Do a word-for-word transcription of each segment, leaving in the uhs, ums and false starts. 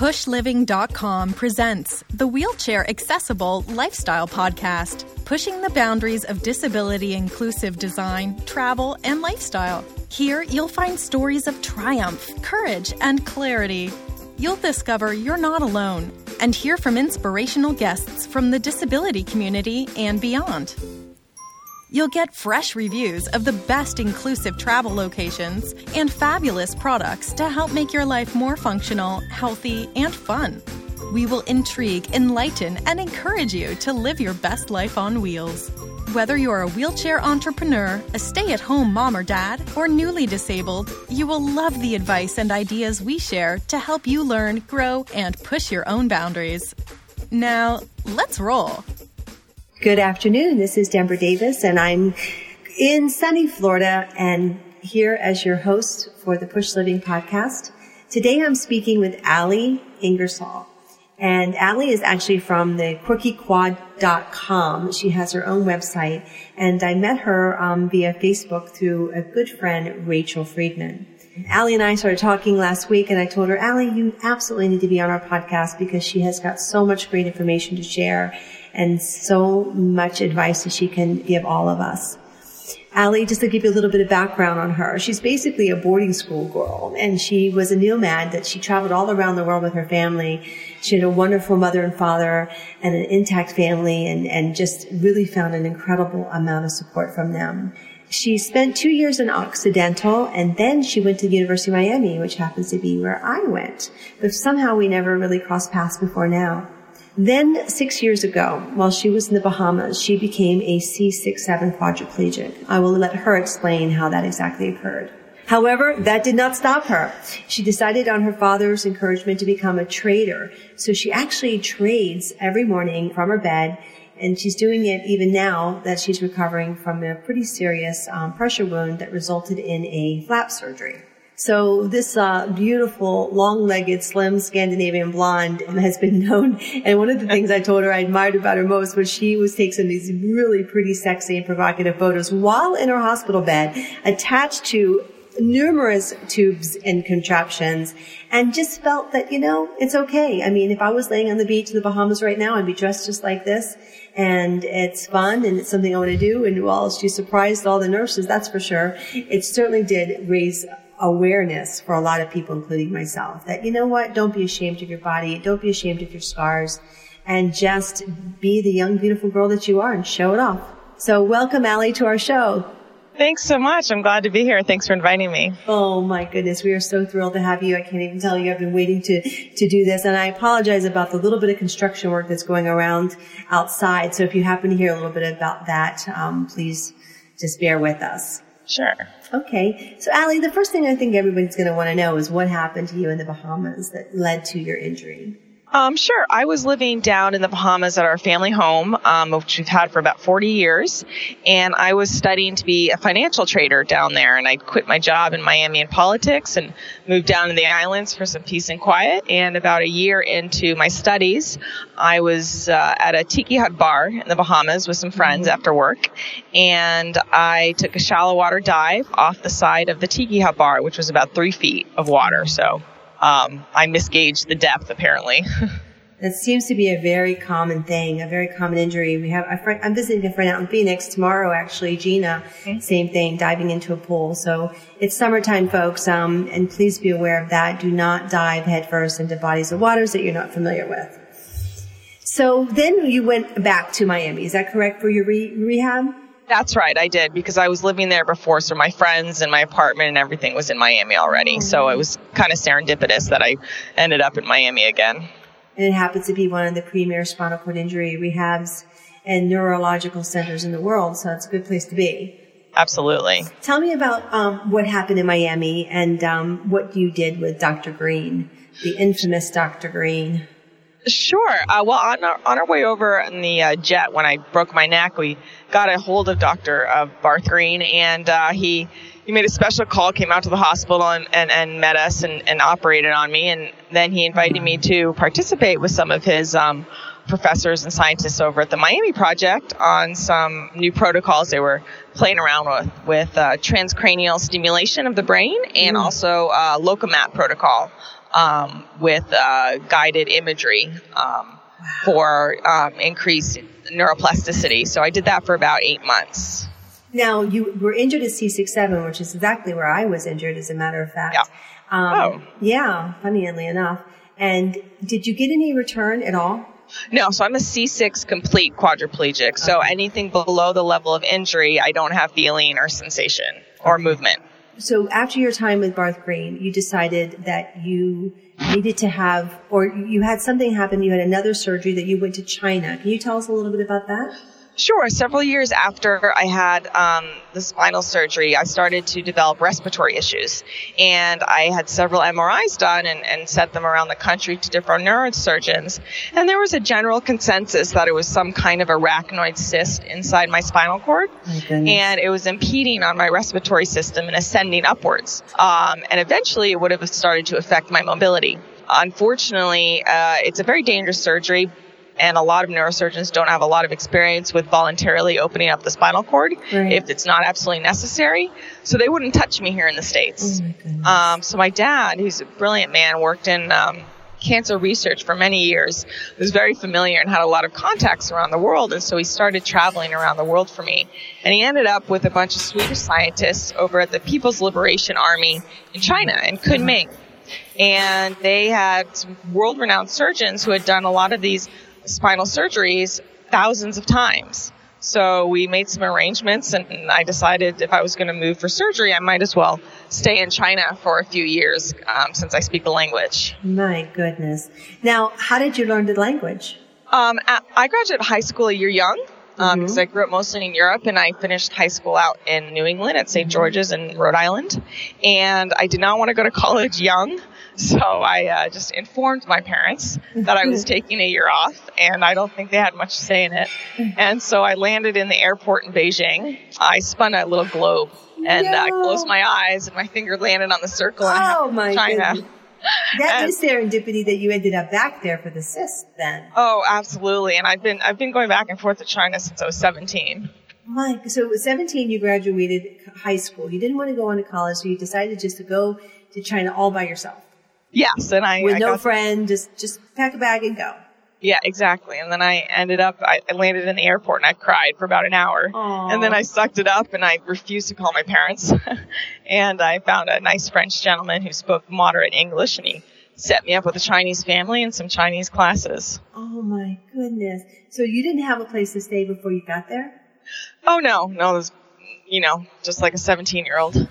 push living dot com presents the Wheelchair Accessible Lifestyle Podcast, pushing the boundaries of disability-inclusive design, travel, and lifestyle. Here, you'll find stories of triumph, courage, and clarity. You'll discover you're not alone and hear from inspirational guests from the disability community and beyond. You'll get fresh reviews of the best inclusive travel locations and fabulous products to help make your life more functional, healthy, and fun. We will intrigue, enlighten, and encourage you to live your best life on wheels. Whether you're a wheelchair entrepreneur, a stay-at-home mom or dad, or newly disabled, you will love the advice and ideas we share to help you learn, grow, and push your own boundaries. Now, let's roll. Good afternoon. This is Denver Davis, and I'm in sunny Florida and here as your host for the Push Living podcast. Today I'm speaking with Ali Ingersoll. And Ali is actually from the quirky quad dot com. She has her own website. And I met her um, via Facebook through a good friend, Rachel Friedman. Ali and I started talking last week, and I told her, Ali, you absolutely need to be on our podcast because she has got so much great information to share and so much advice that she can give all of us. Ali, just to give you a little bit of background on her, she's basically a boarding school girl, and she was a nomad that she traveled all around the world with her family. She had a wonderful mother and father and an intact family, and, and just really found an incredible amount of support from them. She spent two years in Occidental, and then she went to the University of Miami, which happens to be where I went. But somehow we never really crossed paths before now. Then, six years ago, while she was in the Bahamas, she became a C six seven quadriplegic. I will let her explain how that exactly occurred. However, that did not stop her. She decided on her father's encouragement to become a trader. So she actually trades every morning from her bed, and she's doing it even now that she's recovering from a pretty serious um, pressure wound that resulted in a flap surgery. So this uh, beautiful, long-legged, slim Scandinavian blonde has been known. And one of the things I told her I admired about her most was she was taking these really pretty sexy and provocative photos while in her hospital bed, attached to numerous tubes and contraptions, and just felt that, you know, it's okay. I mean, if I was laying on the beach in the Bahamas right now, I'd be dressed just like this. And it's fun, and it's something I want to do. And while she surprised all the nurses, that's for sure, it certainly did raise awareness for a lot of people, including myself, that, you know what, don't be ashamed of your body, don't be ashamed of your scars, and just be the young, beautiful girl that you are and show it off. So welcome, Ali, to our show. Thanks so much. I'm glad to be here. Thanks for inviting me. Oh, my goodness. We are so thrilled to have you. I can't even tell you. I've been waiting to, to do this. And I apologize about the little bit of construction work that's going around outside. So if you happen to hear a little bit about that, um, please just bear with us. Sure. Okay. So, Ali, the first thing I think everybody's going to want to know is what happened to you in the Bahamas that led to your injury. Um, sure. I was living down in the Bahamas at our family home, um, which we've had for about forty years. And I was studying to be a financial trader down there. And I quit my job in Miami in politics and moved down to the islands for some peace and quiet. And about a year into my studies, I was uh, at a tiki hut bar in the Bahamas with some friends mm-hmm. after work. And I took a shallow water dive off the side of the tiki hut bar, which was about three feet of water. So Um, I misgauged the depth, apparently. That seems to be a very common thing, a very common injury. We have a friend, I'm visiting a friend out in Phoenix tomorrow, actually, Gina, okay. Same thing, diving into a pool. So it's summertime, folks, um, and please be aware of that. Do not dive headfirst into bodies of waters that you're not familiar with. So then you went back to Miami, is that correct, for your re- rehab? That's right, I did, because I was living there before, so my friends and my apartment and everything was in Miami already. Mm-hmm. So it was kind of serendipitous that I ended up in Miami again. And it happens to be one of the premier spinal cord injury rehabs and neurological centers in the world, so it's a good place to be. Absolutely. Tell me about um, what happened in Miami and um, what you did with Doctor Green, the infamous Doctor Green. Sure. Uh, well, on our, on our way over in the uh, jet, when I broke my neck, we got a hold of Doctor Uh, Barth Green, and uh, he he made a special call, came out to the hospital and, and, and met us and, and operated on me. And then he invited me to participate with some of his um, professors and scientists over at the Miami Project on some new protocols they were playing around with, with uh, transcranial stimulation of the brain and mm. also uh, Lokomat protocol. um, with uh, guided imagery um, wow. for um, increased neuroplasticity. So I did that for about eight months. Now, you were injured at C six seven, which is exactly where I was injured, as a matter of fact. Yeah. Um, oh. Yeah, funnily enough. And did you get any return at all? No, so I'm a C six complete quadriplegic. So okay. anything below the level of injury, I don't have feeling or sensation or okay. movement. So after your time with Barth Green, you decided that you needed to have, or you had something happen, you had another surgery that you went to China. Can you tell us a little bit about that? Sure. Several years after I had um, the spinal surgery, I started to develop respiratory issues. And I had several M R Is done and, and sent them around the country to different neurosurgeons. And there was a general consensus that it was some kind of arachnoid cyst inside my spinal cord. My and it was impeding on my respiratory system and ascending upwards. Um, and eventually it would have started to affect my mobility. Unfortunately, uh, it's a very dangerous surgery. And a lot of neurosurgeons don't have a lot of experience with voluntarily opening up the spinal cord right. if it's not absolutely necessary. So they wouldn't touch me here in the States. Oh my goodness. Um, so my dad, who's a brilliant man, worked in um, cancer research for many years, was very familiar and had a lot of contacts around the world. And so he started traveling around the world for me. And he ended up with a bunch of Swedish scientists over at the People's Liberation Army in China, in Kunming. And they had some world-renowned surgeons who had done a lot of these spinal surgeries thousands of times. So we made some arrangements, and I decided if I was going to move for surgery, I might as well stay in China for a few years um, since I speak the language. My goodness. Now, how did you learn the language? Um, I graduated high school a year young um, mm-hmm. because I grew up mostly in Europe, and I finished high school out in New England at Saint George's in Rhode Island. And I did not want to go to college young. So I uh, just informed my parents that I was taking a year off, and I don't think they had much to say in it. And so I landed in the airport in Beijing. I spun a little globe, and no. I closed my eyes, and my finger landed on the circle in oh, my China. Goodness. That and, is serendipity that you ended up back there for the cyst then. Oh, absolutely. And I've been I've been going back and forth to China since I was seventeen. Mike, so at seventeen, you graduated high school. You didn't want to go on to college, so you decided just to go to China all by yourself. Yes, and I with I no got friend, just just pack a bag and go. Yeah, exactly. And then I ended up, I, I landed in the airport and I cried for about an hour. Aww. And then I sucked it up and I refused to call my parents. And I found a nice French gentleman who spoke moderate English, and he set me up with a Chinese family and some Chinese classes. Oh my goodness! So you didn't have a place to stay before you got there? Oh no, no, it was, you know, just like a seventeen-year-old.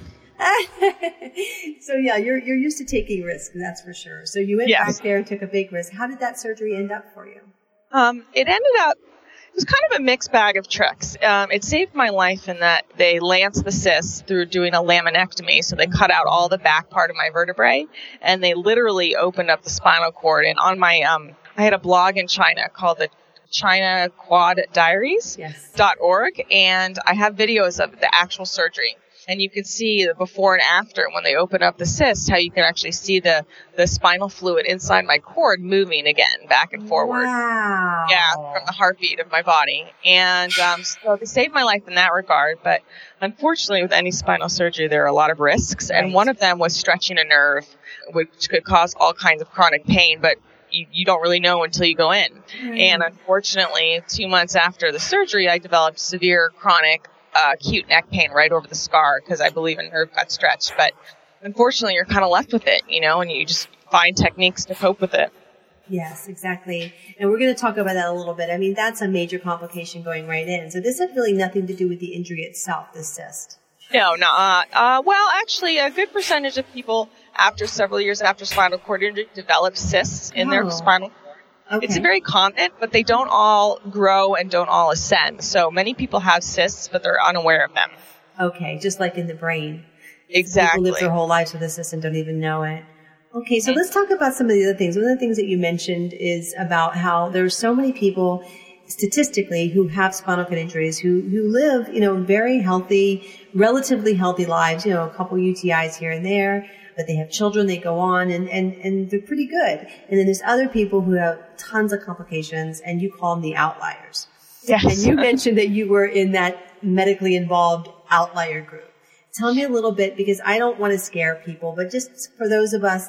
So yeah, you're you're used to taking risks, that's for sure. So you went yes. back there and took a big risk. How did that surgery end up for you? Um, it ended up, it was kind of a mixed bag of tricks. Um, it saved my life in that they lanced the cyst through doing a laminectomy. So they cut out all the back part of my vertebrae, and they literally opened up the spinal cord. And on my, um, I had a blog in China called the China Quad Diaries yes. dot org, and I have videos of the actual surgery. And you can see the before and after when they open up the cyst, how you can actually see the, the spinal fluid inside my cord moving again, back and forward. Wow. Yeah, from the heartbeat of my body. And um, so they saved my life in that regard. But unfortunately, with any spinal surgery, there are a lot of risks. And right. one of them was stretching a nerve, which could cause all kinds of chronic pain. But you, you don't really know until you go in. Right. And unfortunately, two months after the surgery, I developed severe chronic Uh, acute neck pain right over the scar because I believe a nerve got stretched. But unfortunately, you're kind of left with it, you know, and you just find techniques to cope with it. Yes, exactly. And we're going to talk about that a little bit. I mean, that's a major complication going right in. So this had really nothing to do with the injury itself, this cyst. No, no. Uh, uh, well, actually, a good percentage of people after several years after spinal cord injury develop cysts in oh. their spinal cord. Okay. It's very common, but they don't all grow and don't all ascend. So many people have cysts, but they're unaware of them. Okay, just like in the brain. Exactly. People live their whole lives with a cyst and don't even know it. Okay, so let's talk about some of the other things. One of the things that you mentioned is about how there's so many people statistically who have spinal cord injuries who, who live, you know, very healthy, relatively healthy lives, you know, a couple U T Is here and there, but they have children, they go on and, and, and they're pretty good. And then there's other people who have tons of complications and you call them the outliers. Yes. And you mentioned that you were in that medically involved outlier group. Tell me a little bit, because I don't want to scare people, but just for those of us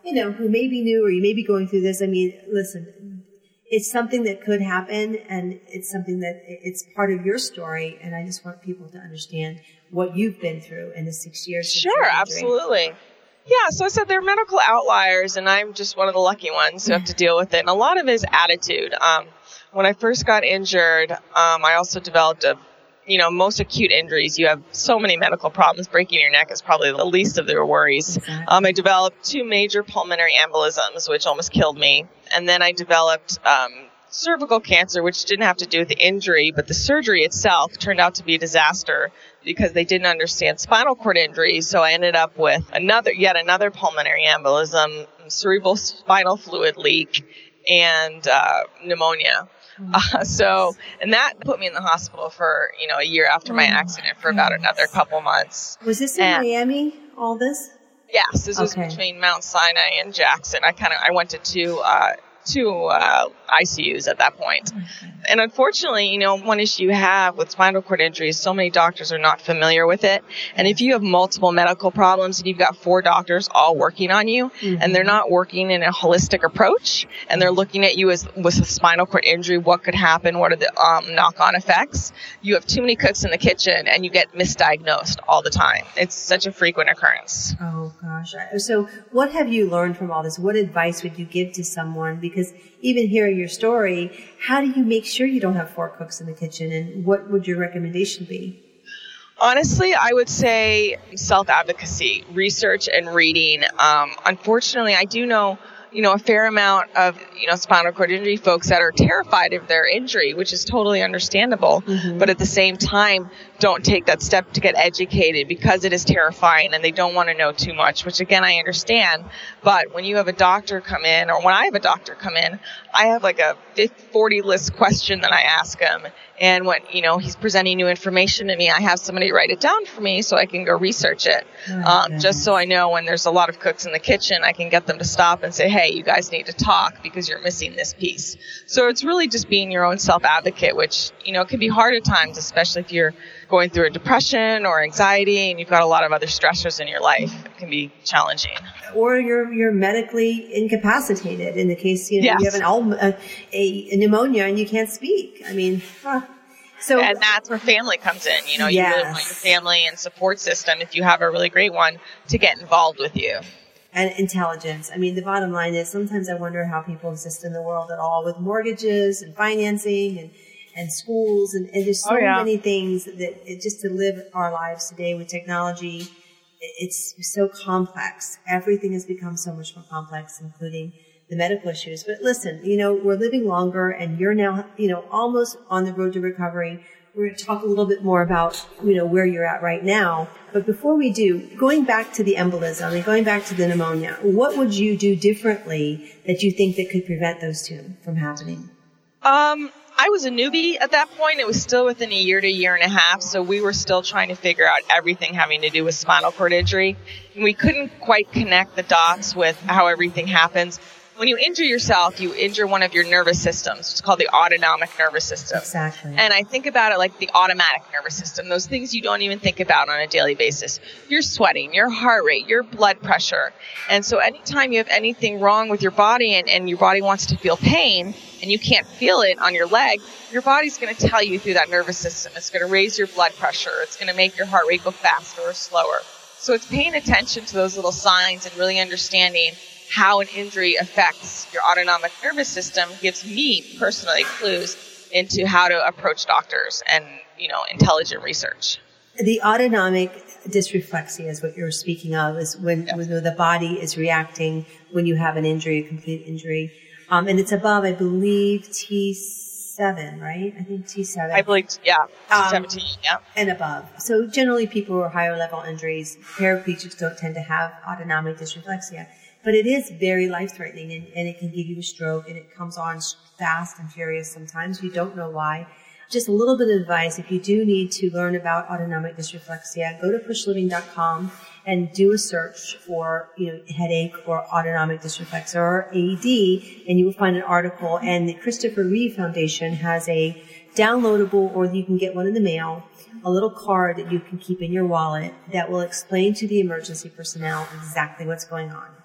you know, who may be new or you may be going through this, I mean, listen, it's something that could happen, and it's something that it's part of your story. And I just want people to understand what you've been through in the six years. Sure, absolutely. Yeah, so I said they're medical outliers, and I'm just one of the lucky ones who have to deal with it. And a lot of it is attitude. Um, when I first got injured, um, I also developed a, you know, most acute injuries. You have so many medical problems. Breaking your neck is probably the least of their worries. Exactly. Um, I developed two major pulmonary embolisms, which almost killed me. And then I developed um, cervical cancer, which didn't have to do with the injury, but the surgery itself turned out to be a disaster because they didn't understand spinal cord injuries. So I ended up with another, yet another pulmonary embolism, cerebral spinal fluid leak, and uh, pneumonia. Uh, so, and that put me in the hospital for, you know, a year after my accident for about another couple months. Was this in and, Miami, all this? Yes, this okay. was between Mount Sinai and Jackson. I kind of, I went to two, uh, two, uh, I C Us at that point. Okay. And unfortunately, you know, one issue you have with spinal cord injuries, so many doctors are not familiar with it. And if you have multiple medical problems and you've got four doctors all working on you, mm-hmm. and they're not working in a holistic approach, and they're looking at you as with a spinal cord injury, what could happen, what are the um, knock-on effects, you have too many cooks in the kitchen and you get misdiagnosed all the time. It's such a frequent occurrence. Oh, gosh. So what have you learned from all this? What advice would you give to someone? Because even hearing your story, how do you make sure you don't have four cooks in the kitchen, and what would your recommendation be? Honestly, I would say self-advocacy, research and reading. Um, unfortunately, I do know, you know, a fair amount of, you know, spinal cord injury folks that are terrified of their injury, which is totally understandable. Mm-hmm. But at the same time, don't take that step to get educated because it is terrifying and they don't want to know too much, which again, I understand. But when you have a doctor come in, or when I have a doctor come in, I have like a forty list question that I ask him. And when, you know, he's presenting new information to me, I have somebody write it down for me so I can go research it. Oh, um, just so I know when there's a lot of cooks in the kitchen, I can get them to stop and say, hey, you guys need to talk because you're missing this piece. So it's really just being your own self-advocate, which, you know, can be hard at times, especially if you're going through a depression or anxiety and you've got a lot of other stressors in your life. It can be challenging. Or you're you're medically incapacitated in the case, you know, yes. you have an a, a pneumonia and you can't speak. I mean, huh. So and that's where family comes in. You know, you yes. really want your family and support system, if you have a really great one, to get involved with you. And intelligence. I mean, the bottom line is sometimes I wonder how people exist in the world at all with mortgages and financing and and schools, and, and there's so oh, yeah. many things that it, just to live our lives today with technology, it's so complex. Everything has become so much more complex, including the medical issues. But listen, you know, we're living longer and you're now, you know, almost on the road to recovery. We're going to talk a little bit more about, you know, where you're at right now. But before we do, going back to the embolism and going back to the pneumonia, what would you do differently that you think that could prevent those two from happening? Um, I was a newbie at that point. It was still within a year to a year and a half, so we were still trying to figure out everything having to do with spinal cord injury. And we couldn't quite connect the dots with how everything happens. When you injure yourself, you injure one of your nervous systems. It's called the autonomic nervous system. Exactly. And I think about it like the automatic nervous system, those things you don't even think about on a daily basis. Your sweating, your heart rate, your blood pressure. And so anytime you have anything wrong with your body and, and your body wants to feel pain and you can't feel it on your leg, your body's going to tell you through that nervous system. It's going to raise your blood pressure. It's going to make your heart rate go faster or slower. So it's paying attention to those little signs and really understanding how an injury affects your autonomic nervous system gives me personally clues into how to approach doctors and, you know, intelligent research. The autonomic dysreflexia is what you're speaking of, is when, yeah. when the body is reacting when you have an injury, a complete injury. Um, and it's above, I believe, T seven, right? I think T seven. I believe, yeah, um, seventeen, yeah. And above. So generally people who are higher level injuries, paraplegics don't tend to have autonomic dysreflexia. But it is very life-threatening, and, and it can give you a stroke, and it comes on fast and furious sometimes. You don't know why. Just a little bit of advice. If you do need to learn about autonomic dysreflexia, go to push living dot com and do a search for, you know, headache or autonomic dysreflexia or A E D, and you will find an article. And the Christopher Reeve Foundation has a downloadable, or you can get one in the mail, a little card that you can keep in your wallet that will explain to the emergency personnel exactly what's going on.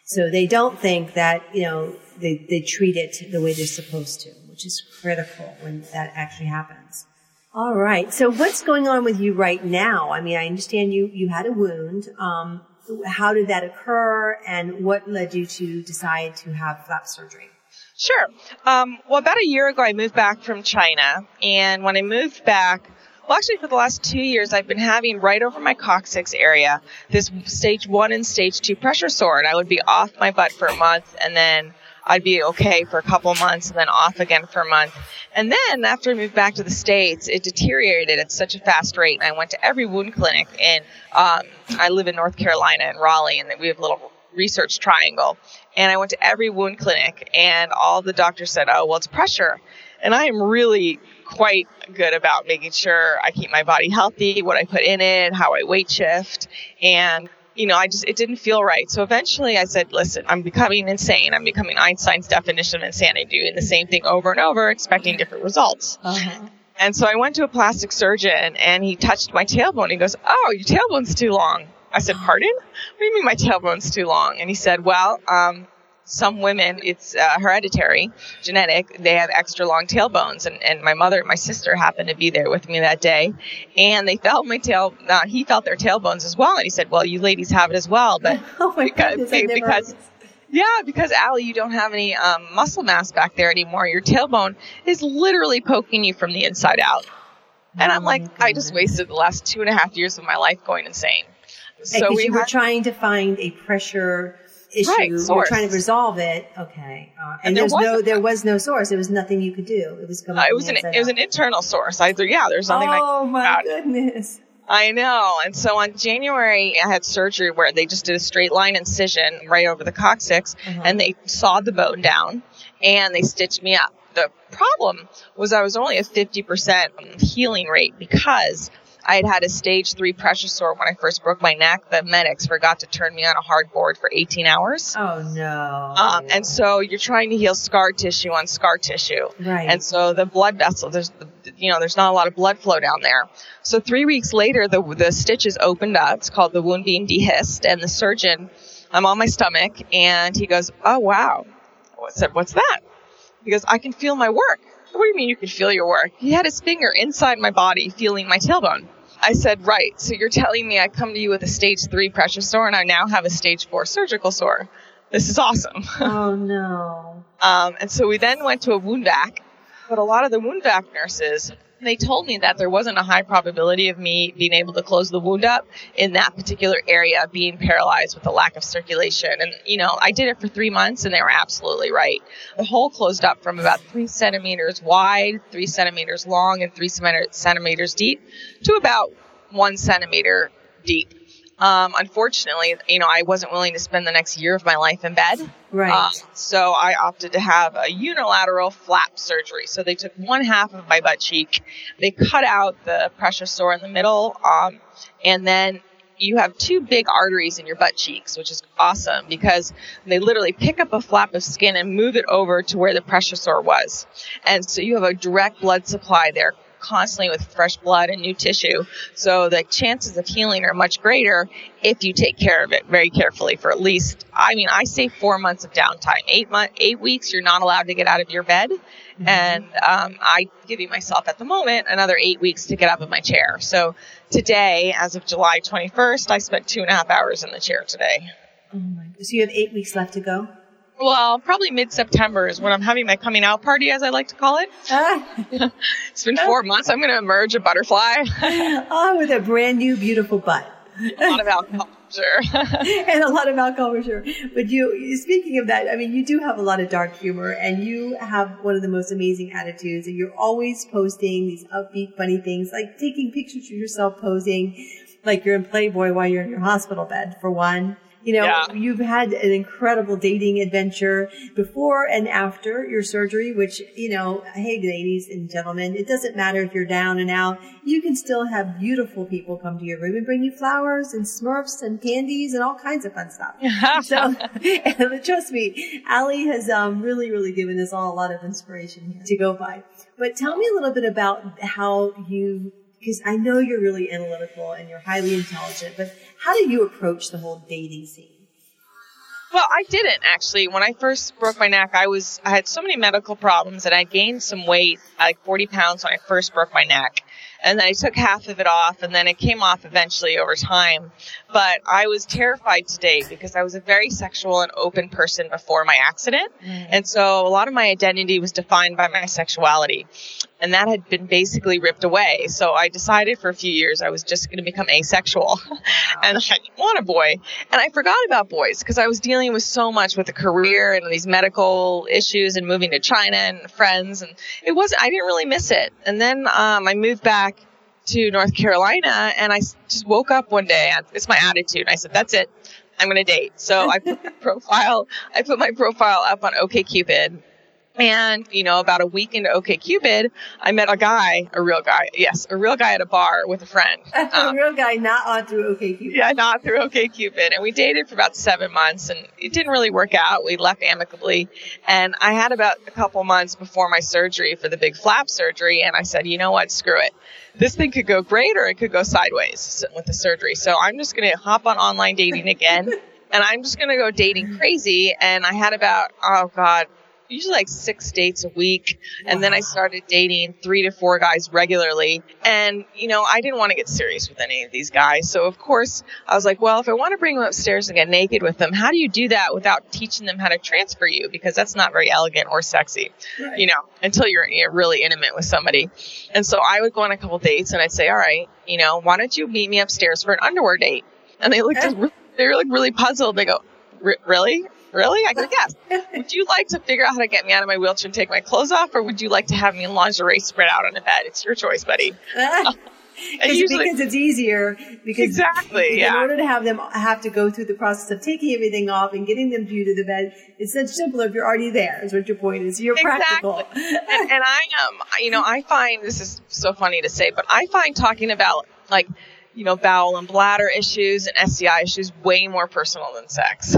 So they don't think that, you know, they, they treat it the way they're supposed to, which is critical when that actually happens. All right. So what's going on with you right now? I mean, I understand you, you had a wound. Um, how did that occur, and what led you to decide to have flap surgery? Sure. Um, well, about a year ago, I moved back from China, and when I moved back, well, actually, for the last two years, I've been having right over my coccyx area this stage one and stage two pressure sore, and I would be off my butt for a month, and then I'd be okay for a couple of months, and then off again for a month. And then after I moved back to the States, it deteriorated at such a fast rate, and I went to every wound clinic, and um, I live in North Carolina in Raleigh, and we have a little research triangle, and I went to every wound clinic, and all the doctors said, oh, well, it's pressure. And I am really quite good about making sure I keep my body healthy, what I put in it, how I weight shift, and you know, I just, it didn't feel right. So eventually I said, listen, I'm becoming insane. I'm becoming Einstein's definition of insanity, doing the same thing over and over, expecting different results. Uh-huh. And so I went to a plastic surgeon, and he touched my tailbone. He goes, oh, your tailbone's too long. I said, pardon? What do you mean my tailbone's too long? And he said, well, um, some women, it's uh, hereditary, genetic, they have extra long tailbones. And, and my mother and my sister happened to be there with me that day. And they felt my tail, uh, he felt their tailbones as well. And he said, well, you ladies have it as well. But oh my because, goodness, they, because yeah, because Allie, you don't have any um, muscle mass back there anymore. Your tailbone is literally poking you from the inside out. And I'm like, I just wasted the last two and a half years of my life going insane. So we you were had, trying to find a pressure issue. Right, you were trying to resolve it. Okay. Uh, and, and there there's no, there was no source. There was nothing you could do. It was coming uh, it was an, it was an internal source. Either, yeah, there's nothing like Oh my goodness. I know. And so on January, I had surgery where they just did a straight line incision right over the coccyx, uh-huh. and they sawed the bone down, and they stitched me up. The problem was I was only a fifty percent healing rate because I had had a stage three pressure sore when I first broke my neck. The medics forgot to turn me on a hard board for eighteen hours. Oh, no. Um, and so you're trying to heal scar tissue on scar tissue. Right. And so the blood vessel, there's, you know, there's not a lot of blood flow down there. So three weeks later, the, the stitches opened up. It's called the wound being dehisced. And the surgeon, I'm on my stomach, and he goes, oh, wow. I said, what's that? He goes, I can feel my work. What do you mean you can feel your work? He had his finger inside my body feeling my tailbone. I said, right, so you're telling me I come to you with a stage three pressure sore, and I now have a stage four surgical sore. This is awesome. Oh, no. um, and so we then went to a wound vac, but a lot of the wound vac nurses, they told me that there wasn't a high probability of me being able to close the wound up in that particular area, being paralyzed with a lack of circulation. And, you know, I did it for three months, and they were absolutely right. The hole closed up from about three centimeters wide, three centimeters long, and three centimeters deep to about one centimeter deep. Um, unfortunately, you know, I wasn't willing to spend the next year of my life in bed. Right. Um, so I opted to have a unilateral flap surgery. So they took one half of my butt cheek. They cut out the pressure sore in the middle. Um, and then you have two big arteries in your butt cheeks, which is awesome because they literally pick up a flap of skin and move it over to where the pressure sore was. And so you have a direct blood supply there, constantly with fresh blood and new tissue. So the chances of healing are much greater if you take care of it very carefully for at least, I mean, I say four months of downtime. Eight months, eight weeks, you're not allowed to get out of your bed. Mm-hmm. And um, I giving myself at the moment another eight weeks to get up in my chair. So today, as of July twenty-first, I spent two and a half hours in the chair today. Oh my! So you have eight weeks left to go? Well, probably mid-September is when I'm having my coming out party, as I like to call it. Ah. It's been four months. I'm going to emerge a butterfly. Oh, with a brand new, beautiful butt. A lot of alcohol, sure. And a lot of alcohol, for sure. But you, speaking of that, I mean, you do have a lot of dark humor, and you have one of the most amazing attitudes, and you're always posting these upbeat, funny things, like taking pictures of yourself posing like you're in Playboy while you're in your hospital bed, for one. You know, yeah. You've had an incredible dating adventure before and after your surgery, which, you know, hey, ladies and gentlemen, it doesn't matter if you're down and out. You can still have beautiful people come to your room and bring you flowers and Smurfs and candies and all kinds of fun stuff. So, and trust me, Allie has um, really, really given us all a lot of inspiration here to go by. But tell me a little bit about how you, because I know you're really analytical and you're highly intelligent, but how do you approach the whole dating scene? Well, I didn't actually. When I first broke my neck, I was I had so many medical problems, and I gained some weight, like forty pounds when I first broke my neck. And then I took half of it off, and then it came off eventually over time. But I was terrified to date because I was a very sexual and open person before my accident. Mm. And so a lot of my identity was defined by my sexuality. And that had been basically ripped away. So I decided for a few years I was just going to become asexual. Wow. And I didn't want a boy. And I forgot about boys because I was dealing with so much with the career and these medical issues and moving to China and friends. And it wasn't, I didn't really miss it. And then um, I moved back to North Carolina, and I just woke up one day. It's my attitude. I said, that's it. I'm going to date. So I put my profile, I put my profile up on OkCupid. And, you know, about a week into OkCupid, I met a guy, a real guy. Yes, a real guy at a bar with a friend. Um, a real guy, not on through OkCupid. Yeah, not through OkCupid. And we dated for about seven months, and it didn't really work out. We left amicably. And I had about a couple months before my surgery for the big flap surgery, and I said, you know what, screw it. This thing could go great or it could go sideways with the surgery. So I'm just going to hop on online dating again, and I'm just going to go dating crazy. And I had about, oh, God, usually like six dates a week. And wow. Then I started dating three to four guys regularly. And, you know, I didn't want to get serious with any of these guys. So, of course, I was like, well, if I want to bring them upstairs and get naked with them, how do you do that without teaching them how to transfer you? Because that's not very elegant or sexy, right. You know, until you're, you're really intimate with somebody. And so I would go on a couple dates and I'd say, all right, you know, why don't you meet me upstairs for an underwear date? And they looked, they were like really puzzled. They go, really? Really? I go, yes. Would you like to figure out how to get me out of my wheelchair and take my clothes off, or would you like to have me in lingerie spread out on a bed? It's your choice, buddy. Uh, and usually, because it's easier. Because exactly, in yeah. order to have them have to go through the process of taking everything off and getting them to to the bed, it's much simpler if you're already there, is what your point is. You're exactly. practical. and, and I, um, you know, I find, this is so funny to say, but I find talking about, like, you know, bowel and bladder issues and S T I issues way more personal than sex.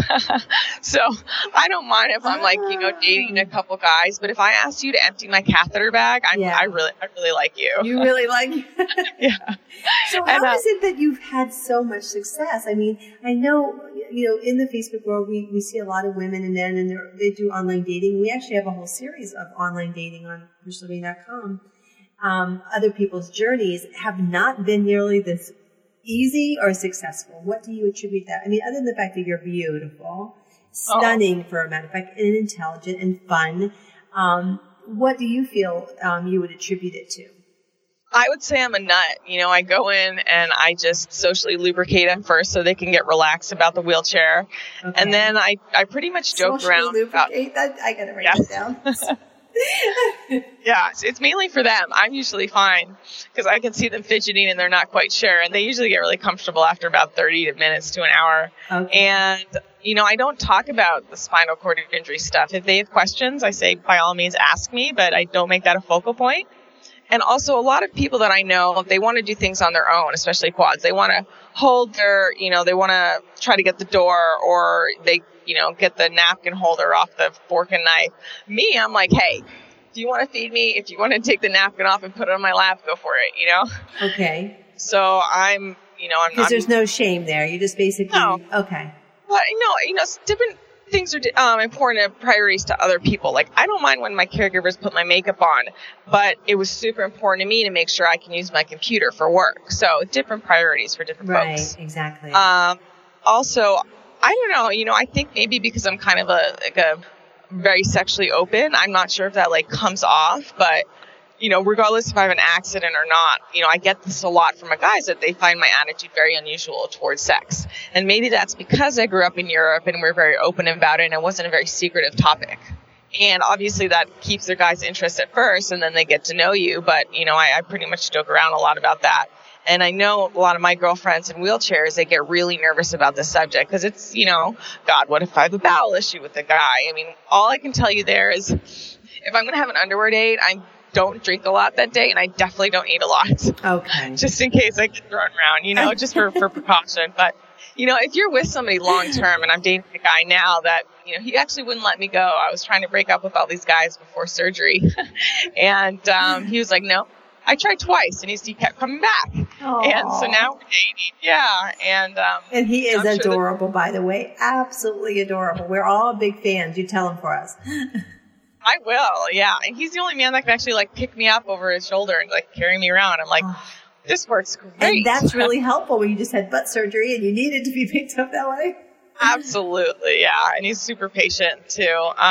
So I don't mind if I'm like, you know, dating a couple guys, but if I ask you to empty my catheter bag, I, yeah. I really, I really like you. You really like Yeah. So how and, uh, is it that you've had so much success? I mean, I know, you know, in the Facebook world, we, we see a lot of women and men, and they do online dating. We actually have a whole series of online dating on push living dot com. Um, other people's journeys have not been nearly this easy or successful. What do you attribute that? I mean, other than the fact that you're beautiful, stunning oh. for a matter of fact, and intelligent and fun, um, what do you feel um, you would attribute it to? I would say I'm a nut. You know, I go in and I just socially lubricate them first so they can get relaxed about the wheelchair. Okay. And then I, I pretty much joke socially around. Lubricate? About, that, I got to write yes. that down. Yeah, it's mainly for them. I'm usually fine because I can see them fidgeting and they're not quite sure. And they usually get really comfortable after about thirty minutes to an hour. Okay. And, you know, I don't talk about the spinal cord injury stuff. If they have questions, I say, by all means, ask me, but I don't make that a focal point. And also a lot of people that I know, they want to do things on their own, especially quads. They want to hold their, you know, they want to try to get the door, or they, you know, get the napkin holder off the fork and knife. Me, I'm like, hey, do you want to feed me? If you want to take the napkin off and put it on my lap, go for it, you know? Okay. So I'm, you know, I'm not. Because there's no shame there. You just basically, no. Okay. But, you know, you know, different things are um, important and priorities to other people. Like, I don't mind when my caregivers put my makeup on, but it was super important to me to make sure I can use my computer for work. So different priorities for different right, folks. Right, exactly. Um, also, I don't know, you know, I think maybe because I'm kind of a, like a very sexually open, I'm not sure if that, like, comes off, but, you know, regardless if I have an accident or not, you know, I get this a lot from my guys that they find my attitude very unusual towards sex. And maybe that's because I grew up in Europe and we're very open about it and it wasn't a very secretive topic. And obviously that keeps their guys' interest at first and then they get to know you. But, you know, I, I pretty much joke around a lot about that. And I know a lot of my girlfriends in wheelchairs, they get really nervous about this subject because it's, you know, God, what if I have a bowel issue with a guy? I mean, all I can tell you there is if I'm going to have an underwear date, I don't drink a lot that day and I definitely don't eat a lot. Okay. Just in case I get thrown around, you know, just for, for precaution. But, you know, if you're with somebody long term, and I'm dating a guy now that, you know, he actually wouldn't let me go. I was trying to break up with all these guys before surgery. And um, he was like, no. I tried twice, and he kept coming back. Aww. And so now we're dating. Yeah. And, um, and he is I'm adorable, sure that, by the way. Absolutely adorable. We're all big fans. You tell him for us. I will. Yeah. And he's the only man that can actually like pick me up over his shoulder and like carry me around. I'm like, oh. This works great. And that's really helpful when you just had butt surgery and you needed to be picked up that way. Absolutely, yeah. And he's super patient, too.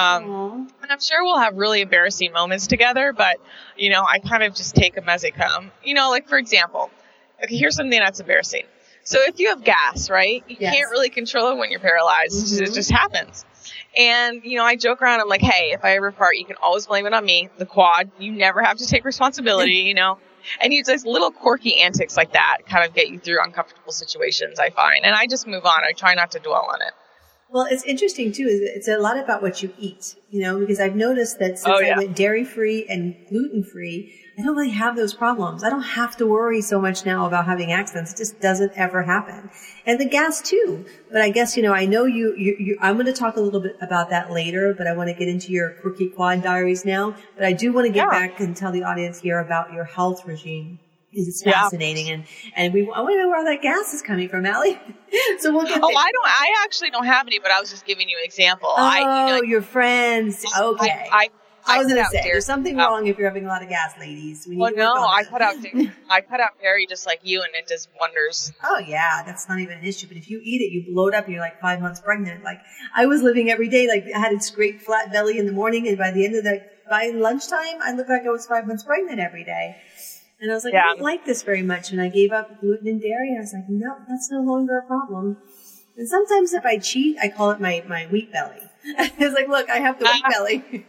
Um, and I'm sure we'll have really embarrassing moments together, but, you know, I kind of just take them as they come. You know, like, for example, okay, here's something that's embarrassing. So if you have gas, right, you yes. can't really control it when you're paralyzed. Mm-hmm. It just happens. And, you know, I joke around. I'm like, hey, if I ever fart, you can always blame it on me, the quad. You never have to take responsibility, you know. And you just little quirky antics like that kind of get you through uncomfortable situations, I find. And I just move on. I try not to dwell on it. Well, it's interesting, too. It's a lot about what you eat, you know, because I've noticed that since oh, yeah. I went dairy-free and gluten-free, I don't really have those problems. I don't have to worry so much now about having accidents. It just doesn't ever happen. And the gas, too. But I guess, you know, I know you, you, you I'm going to talk a little bit about that later, but I want to get into your quirky quad diaries now. But I do want to get yeah. back and tell the audience here about your health regime. It's fascinating. Yeah. And, and we, I want to know where all that gas is coming from, Allie. So we'll get Oh, there. I don't, I actually don't have any, but I was just giving you an example. Oh, I, you know, your friends. Okay. I, I, I was I going to say, dairy. there's something oh. wrong if you're having a lot of gas, ladies. We need well, to no, I that. cut out, I cut out dairy just like you, and it does wonders. Oh, yeah, that's not even an issue. But if you eat it, you bloat up, and you're like five months pregnant. Like, I was living every day, like, I had a great flat belly in the morning, and by the end of the, by lunchtime, I looked like I was five months pregnant every day. And I was like, yeah. I don't like this very much. And I gave up gluten and dairy. I was like, no, that's no longer a problem. And sometimes if I cheat, I call it my, my wheat belly. I was like, look, I have the wheat belly.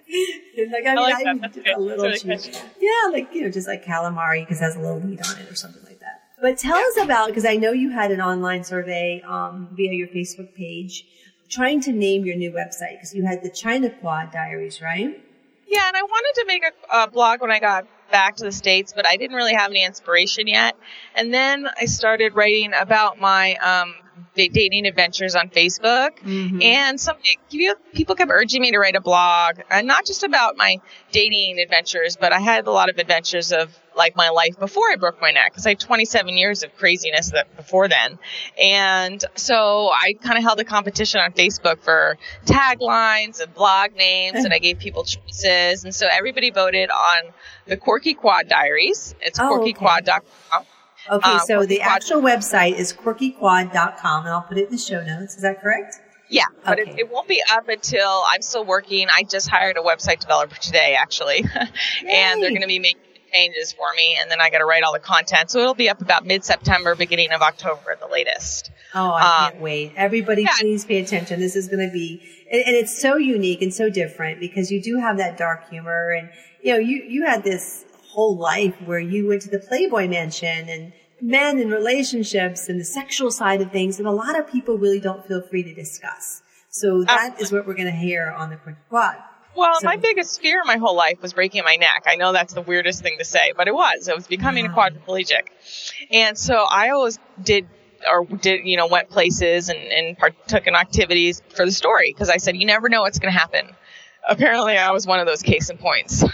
And like, I mean, I, like I just a little really cheat. Yeah, like, you know, just like calamari because it has a little wheat on it or something like that. But tell us about, because I know you had an online survey um, via your Facebook page, trying to name your new website because you had the China Quad Diaries, right? Yeah, and I wanted to make a, a blog when I got back to the States, but I didn't really have any inspiration yet. And then I started writing about my um, dating adventures on Facebook. Mm-hmm. And some people kept urging me to write a blog, and not just about my dating adventures, but I had a lot of adventures of like my life before I broke my neck, because I had twenty-seven years of craziness that before then. And so I kind of held a competition on Facebook for taglines and blog names, and I gave people choices. And so everybody voted on the Quirky Quad Diaries. It's oh, quirky quad dot com. Okay, um, so the quad- actual website is quirky quad dot com, and I'll put it in the show notes. Is that correct? Yeah, but okay. it, it won't be up until I'm still working. I just hired a website developer today, actually, and they're going to be making changes for me, and then I got to write all the content. So it'll be up about mid-September, beginning of October at the latest. Oh, I um, can't wait. Everybody, yeah. please pay attention. This is going to be, and, and it's so unique and so different because you do have that dark humor, and, you know, you, you had this whole life where you went to the Playboy Mansion and men and relationships and the sexual side of things that a lot of people really don't feel free to discuss. So that Absolutely. is what we're going to hear on the Quirky Quad. Well, so, my biggest fear my whole life was breaking my neck. I know that's the weirdest thing to say, but it was. I was becoming wow. a quadriplegic. And so I always did, or did, you know, went places and, and partook in activities for the story, because I said, you never know what's going to happen. Apparently, I was one of those case in points.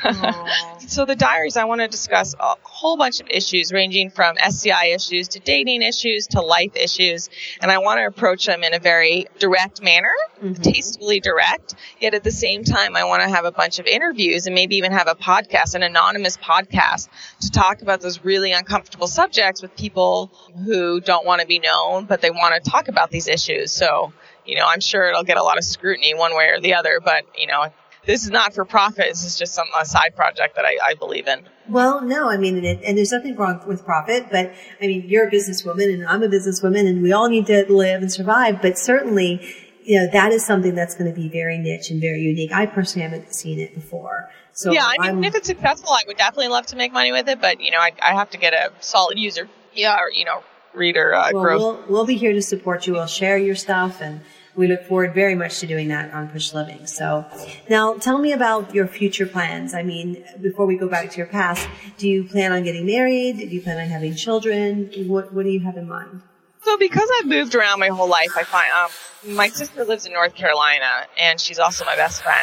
So the diaries, I want to discuss a whole bunch of issues ranging from S T I issues to dating issues to life issues. And I want to approach them in a very direct manner, mm-hmm. tastefully direct. Yet at the same time, I want to have a bunch of interviews and maybe even have a podcast, an anonymous podcast, to talk about those really uncomfortable subjects with people who don't want to be known, but they want to talk about these issues. So, you know, I'm sure it'll get a lot of scrutiny one way or the other, but, you know, this is not for profit. This is just some a side project that I, I believe in. Well, no, I mean, and, it, and there's nothing wrong with profit, but I mean, you're a businesswoman and I'm a businesswoman and we all need to live and survive, but certainly, you know, that is something that's going to be very niche and very unique. I personally haven't seen it before. So yeah, I mean, I'm, if it's successful, I would definitely love to make money with it, but, you know, I, I have to get a solid user, yeah, or, you know, reader uh, well, growth. We'll, we'll be here to support you. We'll share your stuff, and we look forward very much to doing that on Push Living. So now tell me about your future plans. I mean, before we go back to your past, do you plan on getting married? Do you plan on having children? What, what do you have in mind? So because I've moved around my whole life, I find um, my sister lives in North Carolina, and she's also my best friend.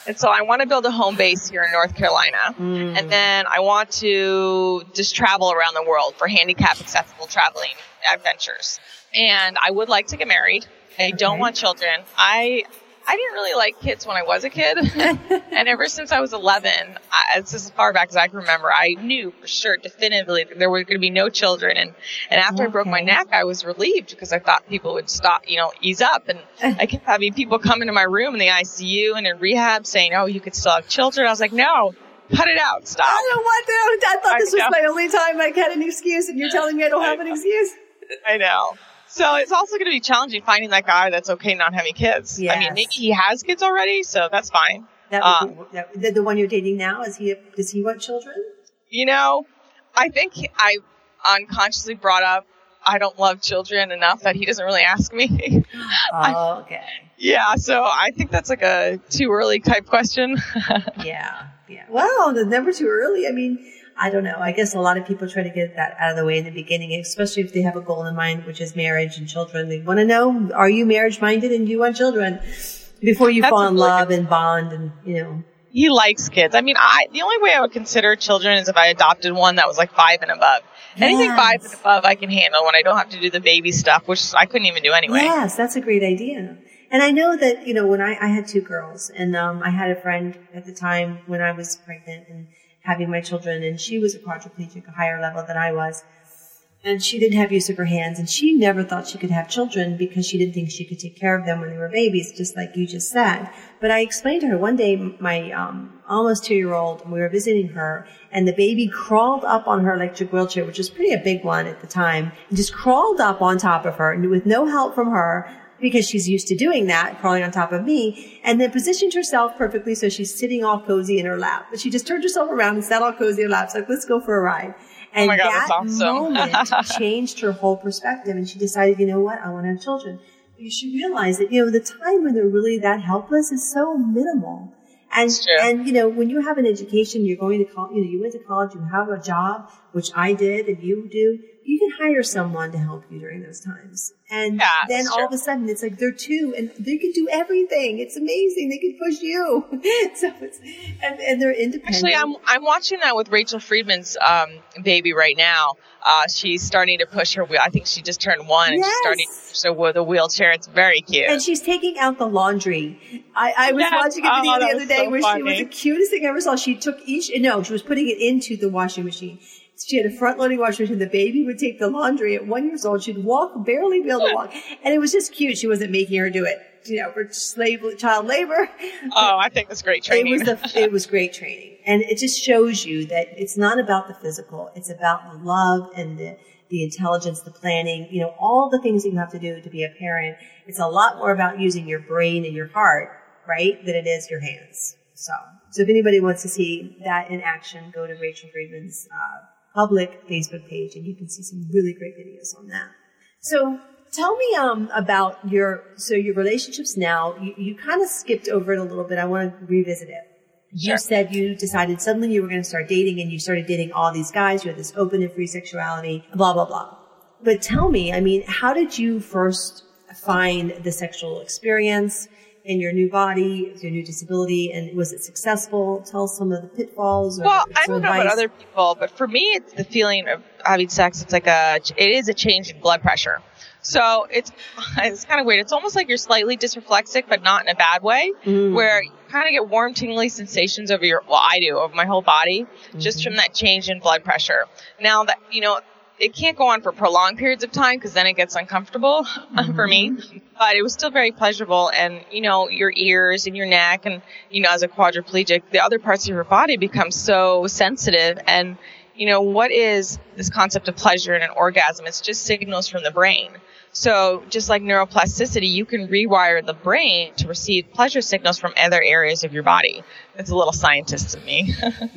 And so I want to build a home base here in North Carolina. Mm. And then I want to just travel around the world for handicap accessible traveling adventures. And I would like to get married. I don't okay. want children. I I didn't really like kids when I was a kid. And ever since I was eleven, I, it's as far back as I can remember, I knew for sure, definitively, that there were going to be no children. And, and after okay. I broke my neck, I was relieved because I thought people would stop, you know, ease up. And I kept having people come into my room in the I C U and in rehab saying, oh, you could still have children. I was like, no, cut it out. Stop. I don't want to. I thought this I was my only time I had an excuse, and you're telling me I don't have an excuse? I know. So it's also going to be challenging finding that guy that's okay not having kids. Yes. I mean, maybe he has kids already, so that's fine. That would be, um, that, the, the one you're dating now, is he? Does he want children? You know, I think I unconsciously brought up I don't love children enough that he doesn't really ask me. Oh, okay. I, yeah, so I think that's like a too early type question. yeah, yeah. Well, the number too early. I mean, I don't know. I guess a lot of people try to get that out of the way in the beginning, especially if they have a goal in mind, which is marriage and children. They want to know, are you marriage minded and do you want children before you That's fall in really love good. and bond and, you know. He likes kids. I mean, I, the only way I would consider children is if I adopted one that was like five and above. Yes. Anything five and above I can handle when I don't have to do the baby stuff, which I couldn't even do anyway. Yes, that's a great idea. And I know that, you know, when I, I had two girls and, um, I had a friend at the time when I was pregnant and having my children, and she was a quadriplegic, a higher level than I was. And she didn't have use of her hands, and she never thought she could have children because she didn't think she could take care of them when they were babies, just like you just said. But I explained to her one day, my um almost two-year-old, we were visiting her, and the baby crawled up on her electric wheelchair, which was pretty a big one at the time, and just crawled up on top of her, and with no help from her, because she's used to doing that, crawling on top of me, and then positioned herself perfectly so she's sitting all cozy in her lap. But she just turned herself around and sat all cozy in her lap. It's like, let's go for a ride. And oh my God, that that's awesome. moment changed her whole perspective, and she decided, you know what, I want to have children. But you should realize that, you know, the time when they're really that helpless is so minimal. And, and, you know, when you have an education, you're going to college, you know, you went to college, you have a job, which I did and you do, you can hire someone to help you during those times. And yeah, then all true. of a sudden it's like they're two and they can do everything. It's amazing. They can push you. so it's, and, and they're independent. Actually, I'm, I'm watching that with Rachel Friedman's, um, baby right now. Uh, she's starting to push her wheel. I think she just turned one and yes. she's starting to push her with a wheelchair. It's very cute. And she's taking out the laundry. I, I was yes. watching a video oh, the other day so where funny. she was the cutest thing I ever saw. She took each, no, she was putting it into the washing machine. She had a front-loading washing machine. The baby would take the laundry at one years old. She'd walk, barely be able to walk. And it was just cute. She wasn't making her do it, you know, for slave, child labor. Oh, I think that's great training. It was, the, it was great training. And it just shows you that it's not about the physical. It's about the love and the, the intelligence, the planning, you know, all the things that you have to do to be a parent. It's a lot more about using your brain and your heart, right, than it is your hands. So, so if anybody wants to see that in action, go to Rachel Friedman's, uh, public Facebook page, and you can see some really great videos on that. So tell me um about your so your relationships now. You, you kind of skipped over it a little bit. I want to revisit it. Sure. You said you decided suddenly you were going to start dating, and you started dating all these guys. You had this open and free sexuality, blah, blah, blah. But tell me, I mean, how did you first find the sexual experience in your new body, your new disability, and was it successful? Tell us some of the pitfalls. Or well, I don't know advice. about other people, but for me, it's the feeling of having sex. It's like a, it is a change in blood pressure. So it's, it's kind of weird. It's almost like you're slightly dysreflexic, but not in a bad way, mm. where you kind of get warm, tingly sensations over your, well, I do, over my whole body, mm-hmm. just from that change in blood pressure. Now that, you know, it can't go on for prolonged periods of time because then it gets uncomfortable mm-hmm. for me. But it was still very pleasurable. And, you know, your ears and your neck and, you know, as a quadriplegic, the other parts of your body become so sensitive. And, you know, what is this concept of pleasure and an orgasm? It's just signals from the brain. So just like neuroplasticity, you can rewire the brain to receive pleasure signals from other areas of your body. It's a little scientist of me.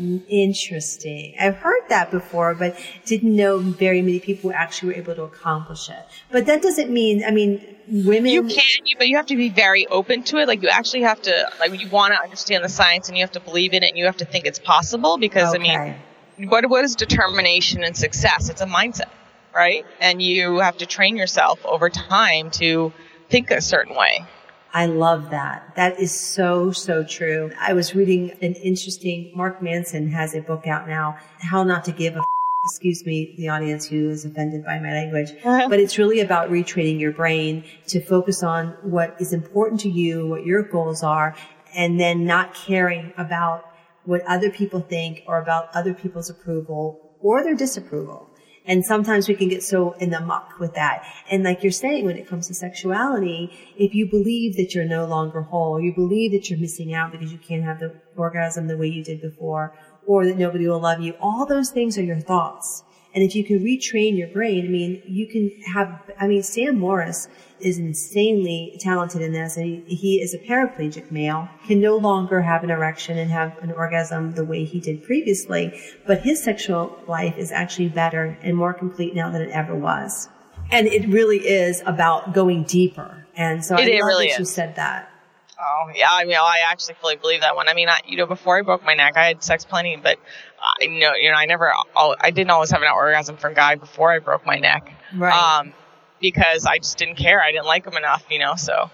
Interesting. I've heard that before, but didn't know very many people actually were able to accomplish it. But that doesn't mean, I mean, women... You can, but you have to be very open to it. Like, you actually have to, like, you want to understand the science and you have to believe in it and you have to think it's possible because, okay. I mean, what what is determination and success? It's a mindset. Right? And you have to train yourself over time to think a certain way. I love that. That is so, so true. I was reading an interesting, Mark Manson has a book out now, How Not to Give a F- excuse me, the audience who is offended by my language, but it's really about retraining your brain to focus on what is important to you, what your goals are, and then not caring about what other people think or about other people's approval or their disapproval. And sometimes we can get so in the muck with that. And like you're saying, when it comes to sexuality, if you believe that you're no longer whole, you believe that you're missing out because you can't have the orgasm the way you did before, or that nobody will love you, all those things are your thoughts. And if you can retrain your brain, I mean, you can have, I mean, Sam Morris is insanely talented in this, and he, he is a paraplegic male, can no longer have an erection and have an orgasm the way he did previously, but his sexual life is actually better and more complete now than it ever was. And it really is about going deeper. And so it, I it love really that is. you said that. Oh, yeah. I mean, I actually fully believe that one. I mean, I, you know, before I broke my neck, I had sex plenty, but I know, you know, I never, I didn't always have an orgasm from a guy before I broke my neck. Right. Um, because I just didn't care. I didn't like him enough, you know, so.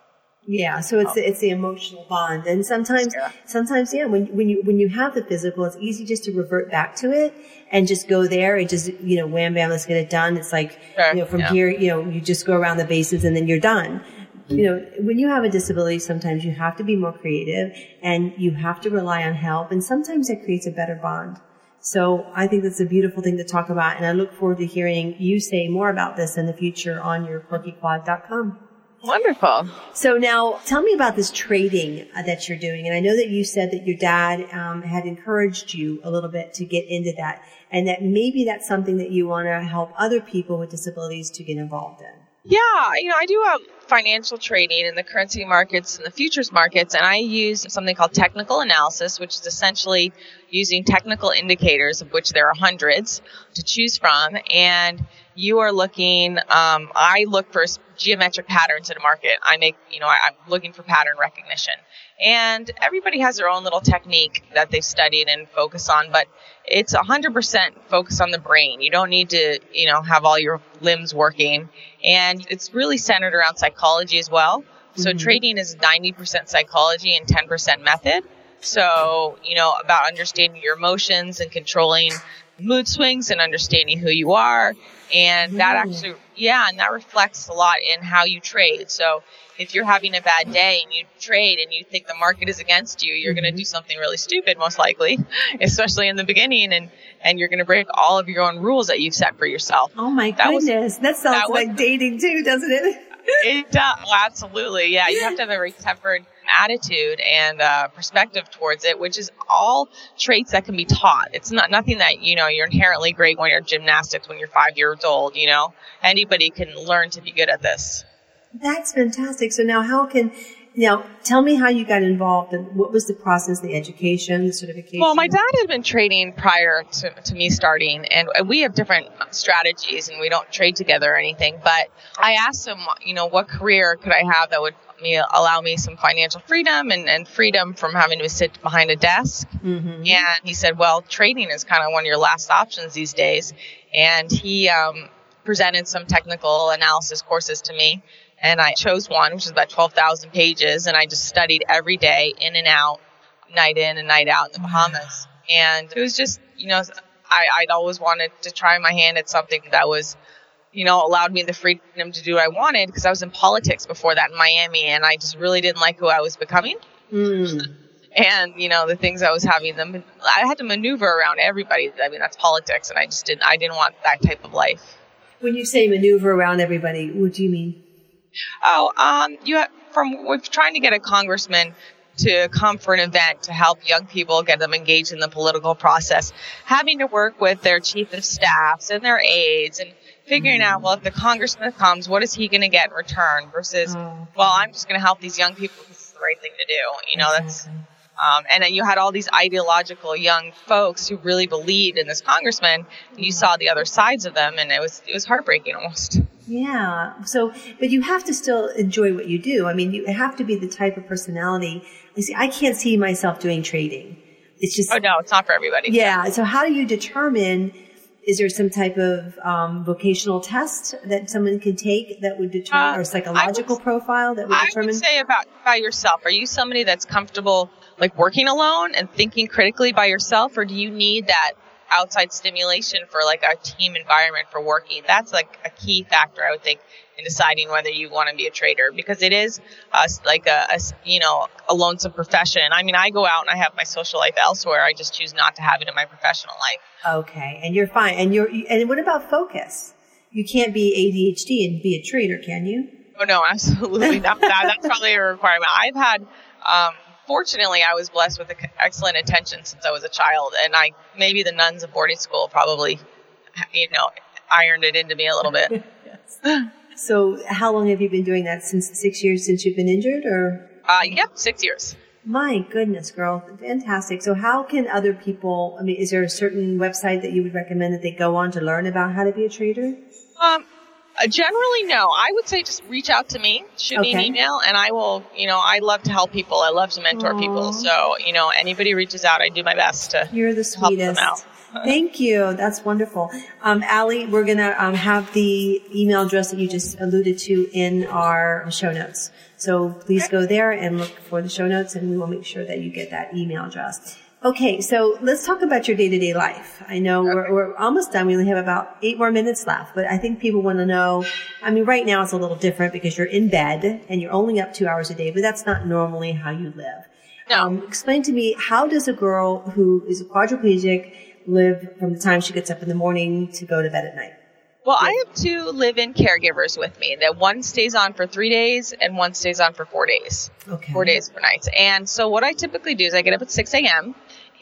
Yeah. So it's, Oh. it's the emotional bond. And sometimes, Yeah. sometimes, yeah, when, when you, when you have the physical, it's easy just to revert back to it and just go there and just, you know, wham, bam, let's get it done. It's like, Sure. you know, from Yeah. here, you know, you just go around the bases and then you're done. You know, when you have a disability, sometimes you have to be more creative and you have to rely on help. And sometimes that creates a better bond. So I think that's a beautiful thing to talk about. And I look forward to hearing you say more about this in the future on your quirky quad dot com. Wonderful. So now tell me about this trading uh, that you're doing. And I know that you said that your dad um, had encouraged you a little bit to get into that, and that maybe that's something that you want to help other people with disabilities to get involved in. Yeah, you know, I do um, financial trading in the currency markets and the futures markets, and I use something called technical analysis, which is essentially using technical indicators, of which there are hundreds to choose from. And you are looking, um, I look for geometric patterns in a market. I make, you know, I, I'm looking for pattern recognition. And everybody has their own little technique that they've studied and focus on, but it's one hundred percent focus on the brain. You don't need to, you know, have all your limbs working. And it's really centered around psychology as well. So mm-hmm. trading is ninety percent psychology and ten percent method. So, you know, about understanding your emotions and controlling mood swings and understanding who you are. And that actually, yeah, and that reflects a lot in how you trade. So if you're having a bad day and you trade and you think the market is against you, you're mm-hmm. going to do something really stupid, most likely, especially in the beginning. And, and you're going to break all of your own rules that you've set for yourself. Oh my that goodness. Was, that sounds that like was, dating too, doesn't it? It does. Well, absolutely. Yeah. You have to have a very tempered attitude and uh, perspective towards it, which is all traits that can be taught. It's not nothing that, you know, you're inherently great when you're gymnastics when you're five years old, you know. Anybody can learn to be good at this. That's fantastic. So now how can, now tell me how you got involved and what was the process, the education, the certification? Well, my dad had been trading prior to, to me starting, and we have different strategies and we don't trade together or anything, but I asked him, you know, what career could I have that would me allow me some financial freedom and, and freedom from having to sit behind a desk. Mm-hmm. And he said, well, trading is kind of one of your last options these days. And he um, presented some technical analysis courses to me. And I chose one, which is about twelve thousand pages. And I just studied every day, in and out, night in and night out in the Bahamas. And it was just, you know, I, I'd always wanted to try my hand at something that was, you know, allowed me the freedom to do what I wanted, because I was in politics before that in Miami, and I just really didn't like who I was becoming. Mm. And, you know, the things I was having them, I had to maneuver around everybody. I mean, that's politics, and I just didn't, I didn't want that type of life. When you say maneuver around everybody, what do you mean? Oh, um, you have, from, we're trying to get a congressman to come for an event to help young people, get them engaged in the political process, having to work with their chief of staffs and their aides and figuring mm-hmm. out, well, if the congressman comes, what is he going to get in return versus, oh. well, I'm just going to help these young people because it's the right thing to do. You know, exactly. that's, um, and then you had all these ideological young folks who really believed in this congressman, and you saw the other sides of them, and it was, it was heartbreaking almost. Yeah. So, but you have to still enjoy what you do. I mean, you have to be the type of personality. You see, I can't see myself doing trading. It's just. Oh, no, it's not for everybody. Yeah. So how do you determine is there some type of um, vocational test that someone can take that would determine, uh, or psychological would, profile that would I determine? I would say about, about yourself. Are you somebody that's comfortable like working alone and thinking critically by yourself, or do you need that outside stimulation for like a team environment for working? That's like a key factor, I would think, in deciding whether you want to be a trader, because it is uh, like a, a, you know, a lonesome profession. I mean, I go out and I have my social life elsewhere. I just choose not to have it in my professional life. Okay. And you're fine. And you're, and what about focus? You can't be A D H D and be a trader, can you? Oh, no, absolutely not. that, that's probably a requirement. I've had, um, fortunately, I was blessed with excellent attention since I was a child, and I maybe the nuns of boarding school probably, you know, ironed it into me a little bit. Yes. So, how long have you been doing that? Since six years since you've been injured, or? Uh, yep, six years. My goodness, girl, fantastic. So, how can other people? I mean, is there a certain website that you would recommend that they go on to learn about how to be a trader? Um. Uh, generally, no. I would say just reach out to me, shoot okay. me an email, and I will, you know, I love to help people. I love to mentor Aww. people. So, you know, anybody reaches out, I do my best to You're the help sweetest. them out. Thank you. That's wonderful. Um, Allie, we're going to um, have the email address that you just alluded to in our show notes. So please okay. go there and look for the show notes, and we will make sure that you get that email address. Okay, so let's talk about your day-to-day life. I know okay. we're, we're almost done. We only have about eight more minutes left, but I think people want to know, I mean, right now it's a little different because you're in bed and you're only up two hours a day, but that's not normally how you live. No. Um, explain to me, how does a girl who is a quadriplegic live from the time she gets up in the morning to go to bed at night? Well, yeah. I have two live-in caregivers with me. That one stays on for three days and one stays on for four days. Okay. Four days, four nights. And so what I typically do is I get up at six a.m.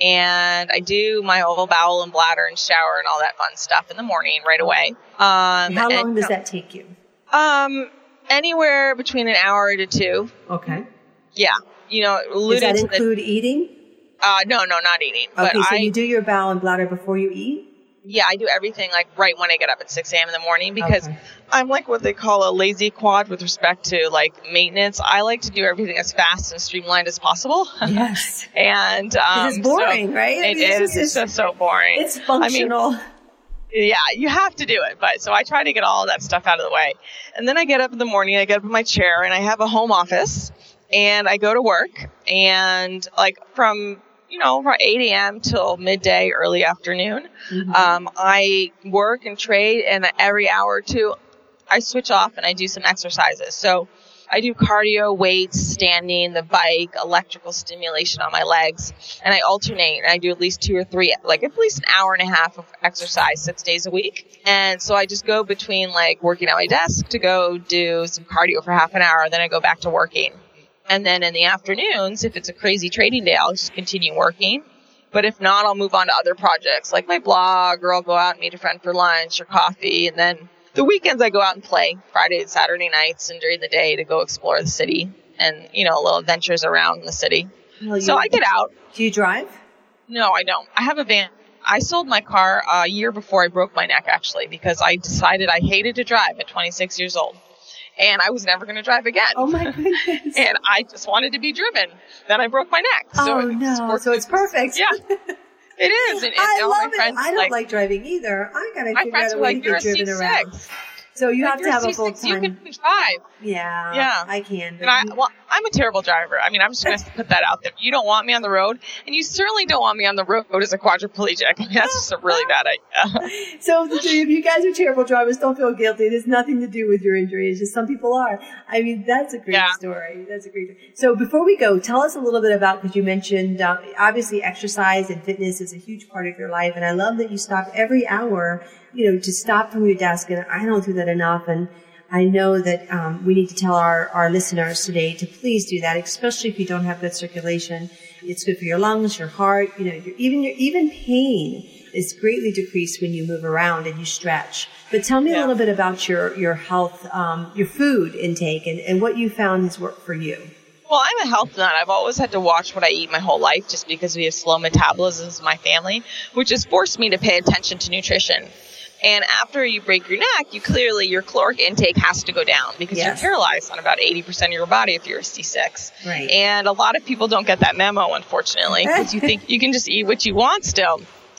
and I do my oval bowel and bladder and shower and all that fun stuff in the morning right away. Um, How long and, does that take you? Um, anywhere between an hour to two. Okay. Yeah. You know, does that include the, eating? Uh, no, no, not eating. Okay, but so I, you do your bowel and bladder before you eat? Yeah, I do everything like right when I get up at six a.m. in the morning because okay. I'm like what they call a lazy quad with respect to like maintenance. I like to do everything as fast and streamlined as possible. Yes. and um, it's boring, so right? It I mean, is. It's, it's just so boring. It's functional. I mean, yeah, you have to do it. But so I try to get all of that stuff out of the way. And then I get up in the morning, I get up in my chair and I have a home office and I go to work and like from you know, from eight a.m. till midday, early afternoon. Mm-hmm. Um, I work and trade, and every hour or two, I switch off and I do some exercises. So I do cardio, weights, standing, the bike, electrical stimulation on my legs, and I alternate. And I do at least two or three, like at least an hour and a half of exercise six days a week. And so I just go between like working at my desk to go do some cardio for half an hour, then I go back to working. And then in the afternoons, if it's a crazy trading day, I'll just continue working. But if not, I'll move on to other projects like my blog, or I'll go out and meet a friend for lunch or coffee. And then the weekends I go out and play Friday and Saturday nights and during the day to go explore the city and, you know, little adventures around the city. Well, so I get out. Do you drive? No, I don't. I have a van. I sold my car a year before I broke my neck, actually, because I decided I hated to drive at twenty-six years old. And I was never going to drive again. Oh, my goodness. And I just wanted to be driven. Then I broke my neck. So oh, no. So it's perfect. Yeah. It is. And, and I all love my friends, it. I don't like, like driving either. I got to figure out a way like, to get driven around. So you like have to have a full time. You can drive. Yeah. Yeah. I can. And I, well, I'm a terrible driver. I mean, I'm just going to put that out there. You don't want me on the road, and you certainly don't want me on the road as a quadriplegic. I mean, that's just a really bad idea. So if you guys are terrible drivers, don't feel guilty. There's nothing to do with your injury. It's just some people are. I mean, that's a great yeah. story. That's a great story. So before we go, tell us a little bit about, because you mentioned um, obviously exercise and fitness is a huge part of your life, and I love that you stop every hour, you know, to stop from your desk, and I don't do that enough. And I know that um, we need to tell our, our listeners today to please do that, especially if you don't have good circulation. It's good for your lungs, your heart, you know, your, even your even pain is greatly decreased when you move around and you stretch. But tell me yeah. a little bit about your your health, um, your food intake, and, and what you found has worked for you. Well, I'm a health nut. I've always had to watch what I eat my whole life just because we have slow metabolisms in my family, which has forced me to pay attention to nutrition. And after you break your neck, you clearly, your caloric intake has to go down because yes. you're paralyzed on about eighty percent of your body if you're a C six. Right. And a lot of people don't get that memo, unfortunately, because you think you can just eat what you want still.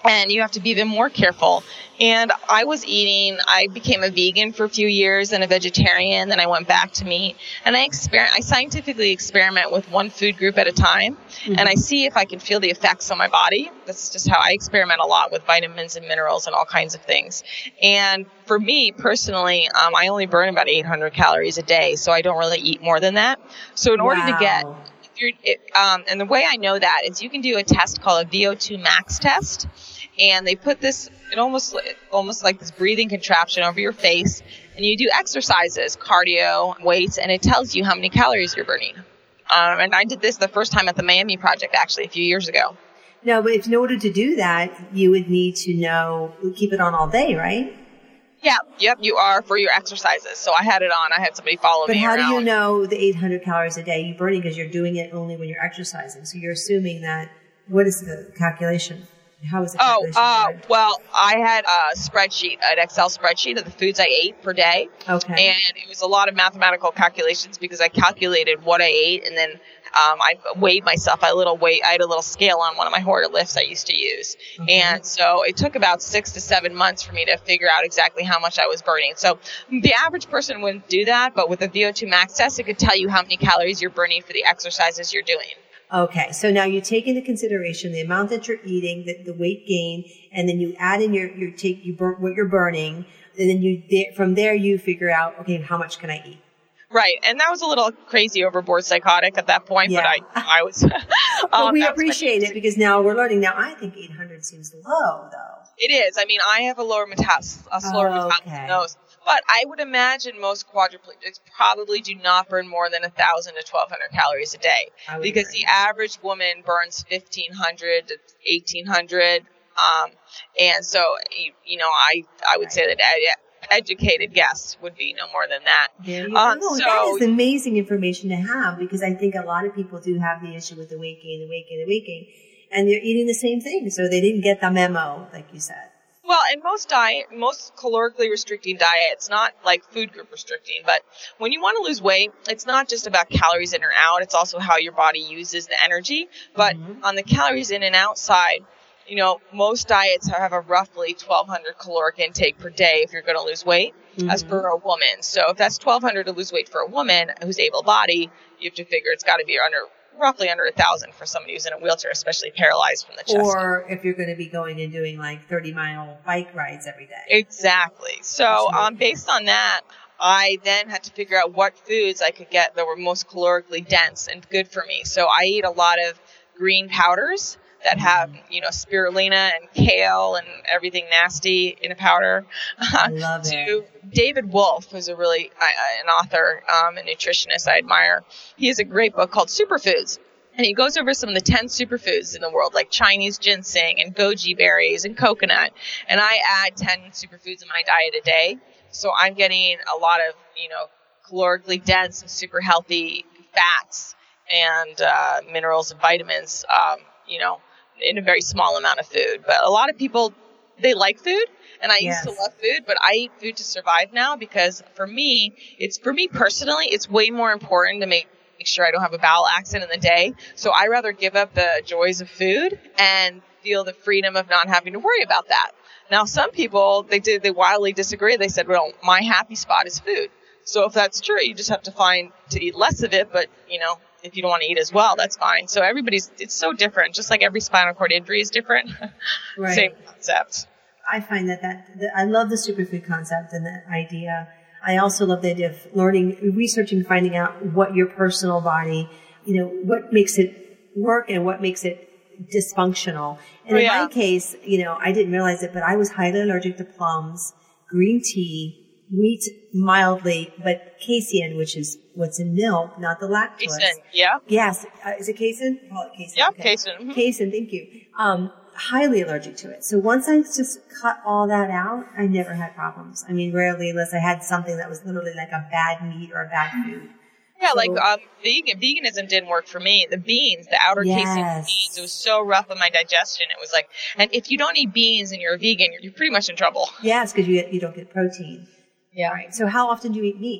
and you have to be even more careful. And I was eating, I became a vegan for a few years and a vegetarian, then I went back to meat. And I experiment, I scientifically experiment with one food group at a time, mm-hmm. and I see if I can feel the effects on my body. That's just how I experiment a lot with vitamins and minerals and all kinds of things. And for me personally, um, I only burn about eight hundred calories a day, so I don't really eat more than that. So in wow. order to get, if you're, it, um, and the way I know that is you can do a test called a V O two max test. And they put this, it almost, almost like this breathing contraption over your face, and you do exercises, cardio, weights, and it tells you how many calories you're burning. Um, and I did this the first time at the Miami Project, actually, a few years ago. No, but if in order to do that, you would need to know, keep it on all day, right? Yeah, yep, you are for your exercises. So I had it on. I had somebody follow but me how around. do you know the eight hundred calories a day you're burning because you're doing it only when you're exercising? So you're assuming that, what is the calculation? How is it? Oh, uh, well, I had a spreadsheet, an Excel spreadsheet of the foods I ate per day. Okay. And it was a lot of mathematical calculations because I calculated what I ate, and then um, I weighed myself. I little weight. I had a little scale on one of my hoarder lifts I used to use. Okay. And so it took about six to seven months for me to figure out exactly how much I was burning. So the average person wouldn't do that, but with a V O two max test, it could tell you how many calories you're burning for the exercises you're doing. Okay, so now you take into consideration the amount that you're eating, the, the weight gain, and then you add in your, your take, you burn what you're burning, and then you, from there you figure out, okay, how much can I eat? Right, and that was a little crazy, overboard, psychotic at that point, yeah. but I, I was. um, well, we appreciate it because now we're learning. Now I think eight hundred seems low, though. It is. I mean, I have a lower metabolic, a slower oh, metabolism okay. than those. But I would imagine most quadriplegics probably do not burn more than one thousand to twelve hundred calories a day. Because agree. The average woman burns fifteen hundred to eighteen hundred. Um, and so, you, you know, I, I would right. say that ed- educated guess would be no more than that. There you um, go. So, that is amazing information to have because I think a lot of people do have the issue with the weight gain, the weight gain, the weight gain. And they're eating the same thing. So they didn't get the memo, like you said. Well, in most diet, most calorically restricting diets, not like food group restricting, but when you want to lose weight, it's not just about calories in or out. It's also how your body uses the energy. But mm-hmm. on the calories in and out side, you know, most diets have a roughly twelve hundred caloric intake per day if you're going to lose weight, mm-hmm. as per a woman. So if that's twelve hundred to lose weight for a woman who's able-bodied, you have to figure it's got to be under roughly under a thousand for somebody who's in a wheelchair, especially paralyzed from the chest. Or if you're going to be going and doing like thirty mile bike rides every day. Exactly. So um, based on that, I then had to figure out what foods I could get that were most calorically dense and good for me. So I eat a lot of green powders that have, you know, spirulina and kale and everything nasty in a powder. I love to it. David Wolfe, who's a really, uh, an author, um, a nutritionist I admire. He has a great book called Superfoods. And he goes over some of the ten superfoods in the world, like Chinese ginseng and goji berries and coconut. And I add ten superfoods in my diet a day. So I'm getting a lot of, you know, calorically dense and super healthy fats and uh, minerals and vitamins, um, you know, in a very small amount of food. But a lot of people, they like food, and I yes. used to love food, but I eat food to survive now because for me, it's for me personally, it's way more important to make, make sure I don't have a bowel accident in the day. So I rather give up the joys of food and feel the freedom of not having to worry about that. Now, some people, they did, they wildly disagree. They said, well, my happy spot is food. So if that's true, you just have to find to eat less of it, but, you know, if you don't want to eat as well, that's fine. So everybody's, it's so different. Just like every spinal cord injury is different. Right. Same concept. I find that, that, that I love the superfood concept and that idea. I also love the idea of learning, researching, finding out what your personal body, you know, what makes it work and what makes it dysfunctional. And oh, in yeah. my case, you know, I didn't realize it, but I was highly allergic to plums, green tea, wheat mildly, but casein, which is what's in milk, not the lactose. Casein, yeah. Yes. Uh, is it casein? Call it casein. Yeah, okay. casein. Mm-hmm. Casein, thank you. Um, highly allergic to it. So once I just cut all that out, I never had problems. I mean, rarely unless I had something that was literally like a bad meat or a bad food. Yeah, so, like um, vegan veganism didn't work for me. The beans, the outer yes. casing of beans, it was so rough on my digestion. It was like, and if you don't eat beans and you're a vegan, you're, you're pretty much in trouble. Yes, because you, you don't get protein. Yeah. All right. So how often do you eat meat?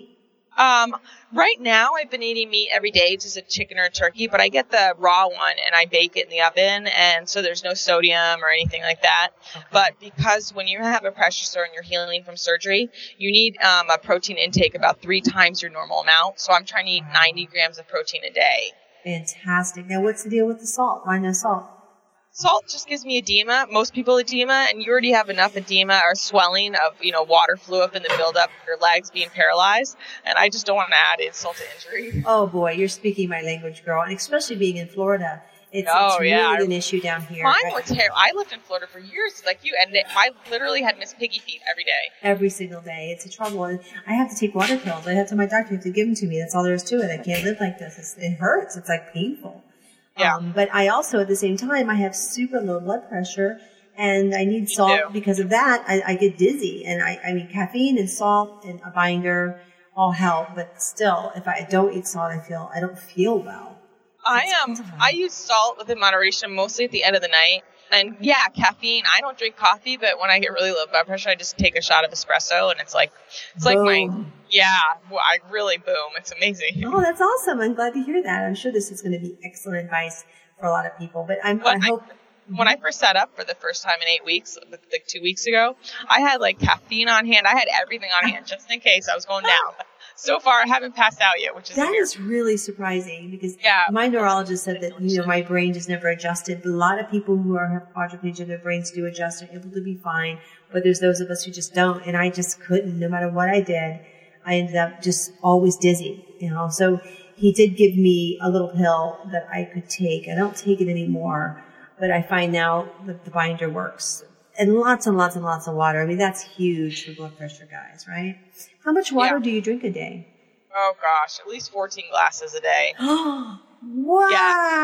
Um, right now I've been eating meat every day, just a chicken or a turkey, but I get the raw one and I bake it in the oven, and so there's no sodium or anything like that. Okay. But because when you have a pressure sore and you're healing from surgery, you need um, a protein intake about three times your normal amount. So I'm trying to eat ninety grams of protein a day. Fantastic. Now, what's the deal with the salt? Why no salt? Salt just gives me edema, most people edema, and you already have enough edema or swelling of, you know, water flew up in the buildup of your legs being paralyzed, and I just don't want to add insult to injury. Oh, boy, you're speaking my language, girl, and especially being in Florida. It's, oh, it's yeah. really an issue down here. Mine were terrible. I lived in Florida for years, like you, and I literally had Miss Piggy feet every day. Every single day. It's a trouble. And I have to take water pills. I have to tell my doctor, you have to give them to me. That's all there is to it. I can't live like this. It's, it hurts. It's like painful. Yeah. Um, but I also, at the same time, I have super low blood pressure, and I need salt too. Because of that. I, I get dizzy, and I, I mean, caffeine and salt and a binder all help. But still, if I don't eat salt, I feel I don't feel well. I am. Um, I use salt within moderation, mostly at the end of the night. And yeah, caffeine. I don't drink coffee, but when I get really low blood pressure, I just take a shot of espresso, and it's like, it's boom. like my, yeah, well, I really boom. It's amazing. Oh, that's awesome. I'm glad to hear that. I'm sure this is going to be excellent advice for a lot of people, but I'm, I hope. I, when I first set up for the first time in eight weeks, like two weeks ago, I had like caffeine on hand. I had everything on hand just in case I was going down. So far, I haven't passed out yet, which is that weird. is really surprising because yeah. my neurologist said that, you know, my brain just never adjusted. A lot of people who are have quadriplegia, their brains do adjust, they're able to be fine, but there's those of us who just don't, and I just couldn't. No matter what I did, I ended up just always dizzy, you know. So he did give me a little pill that I could take. I don't take it anymore, but I find now that the binder works. And lots and lots and lots of water. I mean, that's huge for blood pressure, guys, right? How much water yeah. do you drink a day? Oh, gosh, at least fourteen glasses a day. Wow. Yeah,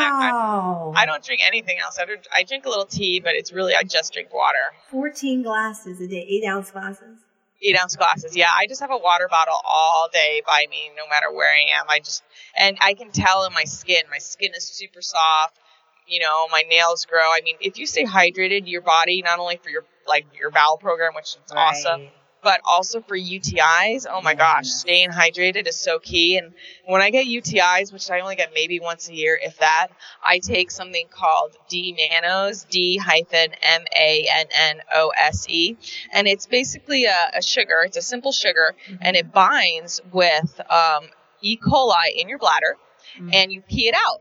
I, I, I don't drink anything else. I, don't, I drink a little tea, but it's really, I just drink water. fourteen glasses a day, eight ounce glasses? Eight ounce glasses, yeah. I just have a water bottle all day by me, no matter where I am. I just, and I can tell in my skin, my skin is super soft. You know, my nails grow. I mean, if you stay hydrated, your body, not only for your, like, your bowel program, which is right. awesome, but also for U T Is. Oh my yeah. gosh, staying hydrated is so key. And when I get U T Is, which I only get maybe once a year, if that, I take something called D-mannose, D hyphen M A N N O S E. And it's basically a, a sugar. It's a simple sugar, mm-hmm. and it binds with um, E. coli in your bladder, mm-hmm. and you pee it out.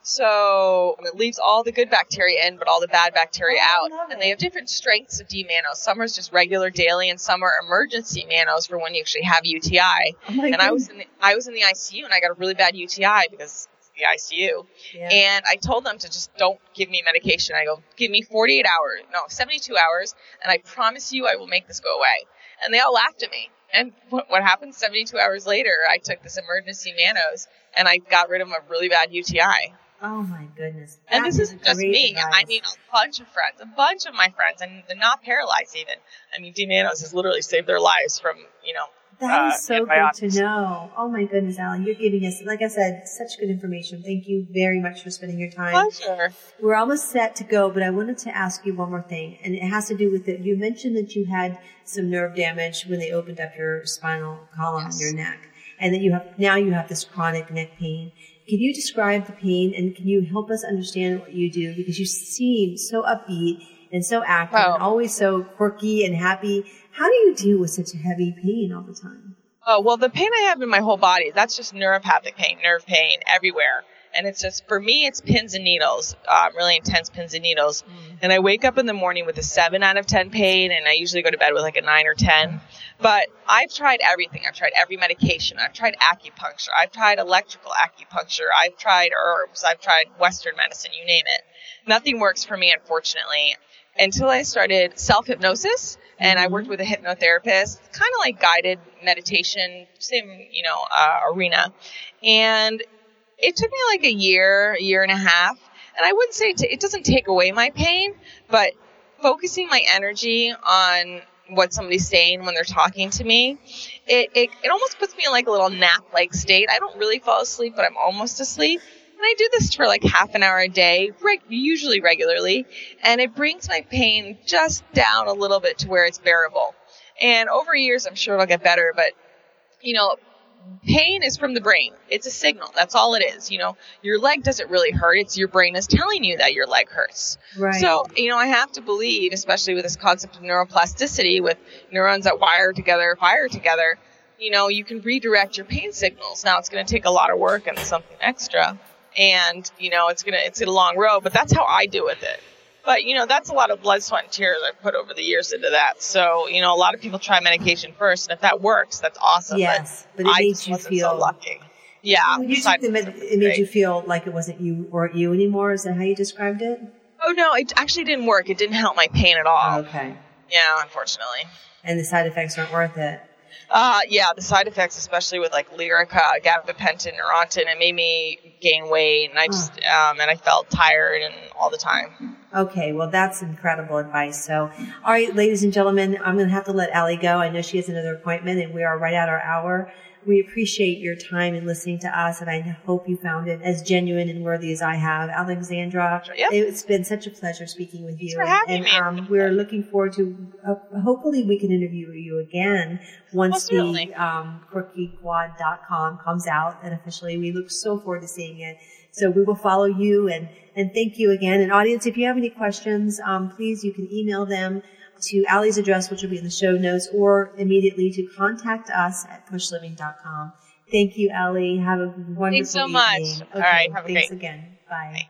So it leaves all the good bacteria in, but all the bad bacteria oh, out. And they have different strengths of D-mannose. Some are just regular daily, and some are emergency mannose for when you actually have U T I. Oh and goodness. I was in the, I was in the I C U, and I got a really bad U T I because of the I C U. Yeah. And I told them to just don't give me medication. I go, give me forty-eight hours, no, seventy-two hours, and I promise you I will make this go away. And they all laughed at me. And what, what happened seventy-two hours later, I took this emergency mannose, and I got rid of a really bad U T I. Oh, my goodness. That and this isn't just me. Advice. I mean, a bunch of friends, a bunch of my friends, and they're not paralyzed even. I mean, D-mannose has literally saved their lives from, you know, That uh, is so good to know. Oh, my goodness, Alan. You're giving us, like I said, such good information. Thank you very much for spending your time. Pleasure. We're almost set to go, but I wanted to ask you one more thing, and it has to do with it. You mentioned that you had some nerve damage when they opened up your spinal column yes. in your neck, and that you have now you have this chronic neck pain. Can you describe the pain, and can you help us understand what you do? Because you seem so upbeat and so active oh. and always so quirky and happy. How do you deal with such a heavy pain all the time? Oh, well, the pain I have in my whole body, that's just neuropathic pain, nerve pain everywhere. And it's just, for me, it's pins and needles, uh, really intense pins and needles. Mm. And I wake up in the morning with a seven out of ten pain, and I usually go to bed with like a nine or ten. But I've tried everything. I've tried every medication. I've tried acupuncture. I've tried electrical acupuncture. I've tried herbs. I've tried Western medicine, you name it. Nothing works for me, unfortunately, until I started self-hypnosis. And I worked with a hypnotherapist, kind of like guided meditation, same, you know, uh, arena. And it took me like a year, a year and a half. And I wouldn't say it, t- it doesn't take away my pain, but focusing my energy on what somebody's saying when they're talking to me, it, it, it almost puts me in like a little nap-like state. I don't really fall asleep, but I'm almost asleep. And I do this for like half an hour a day, reg- usually regularly, and it brings my pain just down a little bit to where it's bearable. And over years, I'm sure it'll get better, but, you know, pain is from the brain. It's a signal. That's all it is. You know, your leg doesn't really hurt. It's your brain is telling you that your leg hurts. Right. So, you know, I have to believe, especially with this concept of neuroplasticity, with neurons that wire together, fire together, you know, you can redirect your pain signals. Now, it's going to take a lot of work and something extra. And, you know, it's going to, it's a long road, but that's how I do with it. But, you know, that's a lot of blood, sweat, and tears I've put over the years into that. So, you know, a lot of people try medication first, and if that works, that's awesome. Yes, but, but it I made just you wasn't feel so lucky. Yeah. When you took the med- it made you feel like it wasn't you or you anymore. Is that how you described it? Oh, no, it actually didn't work. It didn't help my pain at all. Okay. Yeah, unfortunately. And the side effects weren't worth it. Uh, yeah, the side effects, especially with like Lyrica, gabapentin, Neurontin, it made me gain weight, and I just, oh. um, and I felt tired and all the time. Okay, well, that's incredible advice. So, all right, ladies and gentlemen, I'm going to have to let Allie go. I know she has another appointment, and we are right at our hour. We appreciate your time and listening to us, and I hope you found it as genuine and worthy as I have. Alexandra, yep. It's been such a pleasure speaking with Thanks you. for having and me. Um, we're looking forward to, uh, hopefully we can interview you again once Absolutely. the um, quirky quad dot com comes out, and officially we look so forward to seeing it. So we will follow you, and, and thank you again. And audience, if you have any questions, um, please, you can email them to Allie's address, which will be in the show notes, or immediately to contact us at push living dot com. Thank you, Allie. Have a wonderful Thanks so evening. much. Okay, All right. Have a thanks great again. Bye. Bye.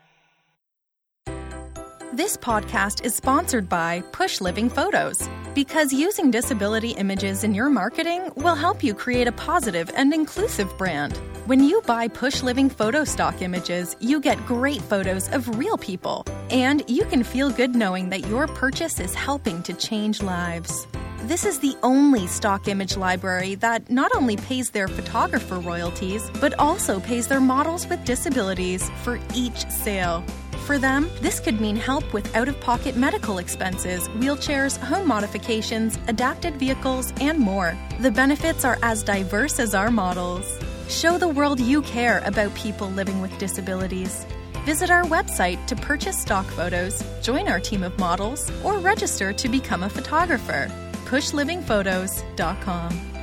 This podcast is sponsored by Push Living Photos, because using disability images in your marketing will help you create a positive and inclusive brand. When you buy Push Living photo stock images, you get great photos of real people, and you can feel good knowing that your purchase is helping to change lives. This is the only stock image library that not only pays their photographer royalties, but also pays their models with disabilities for each sale. For them, this could mean help with out-of-pocket medical expenses, wheelchairs, home modifications, adapted vehicles, and more. The benefits are as diverse as our models. Show the world you care about people living with disabilities. Visit our website to purchase stock photos, join our team of models, or register to become a photographer. push living photos dot com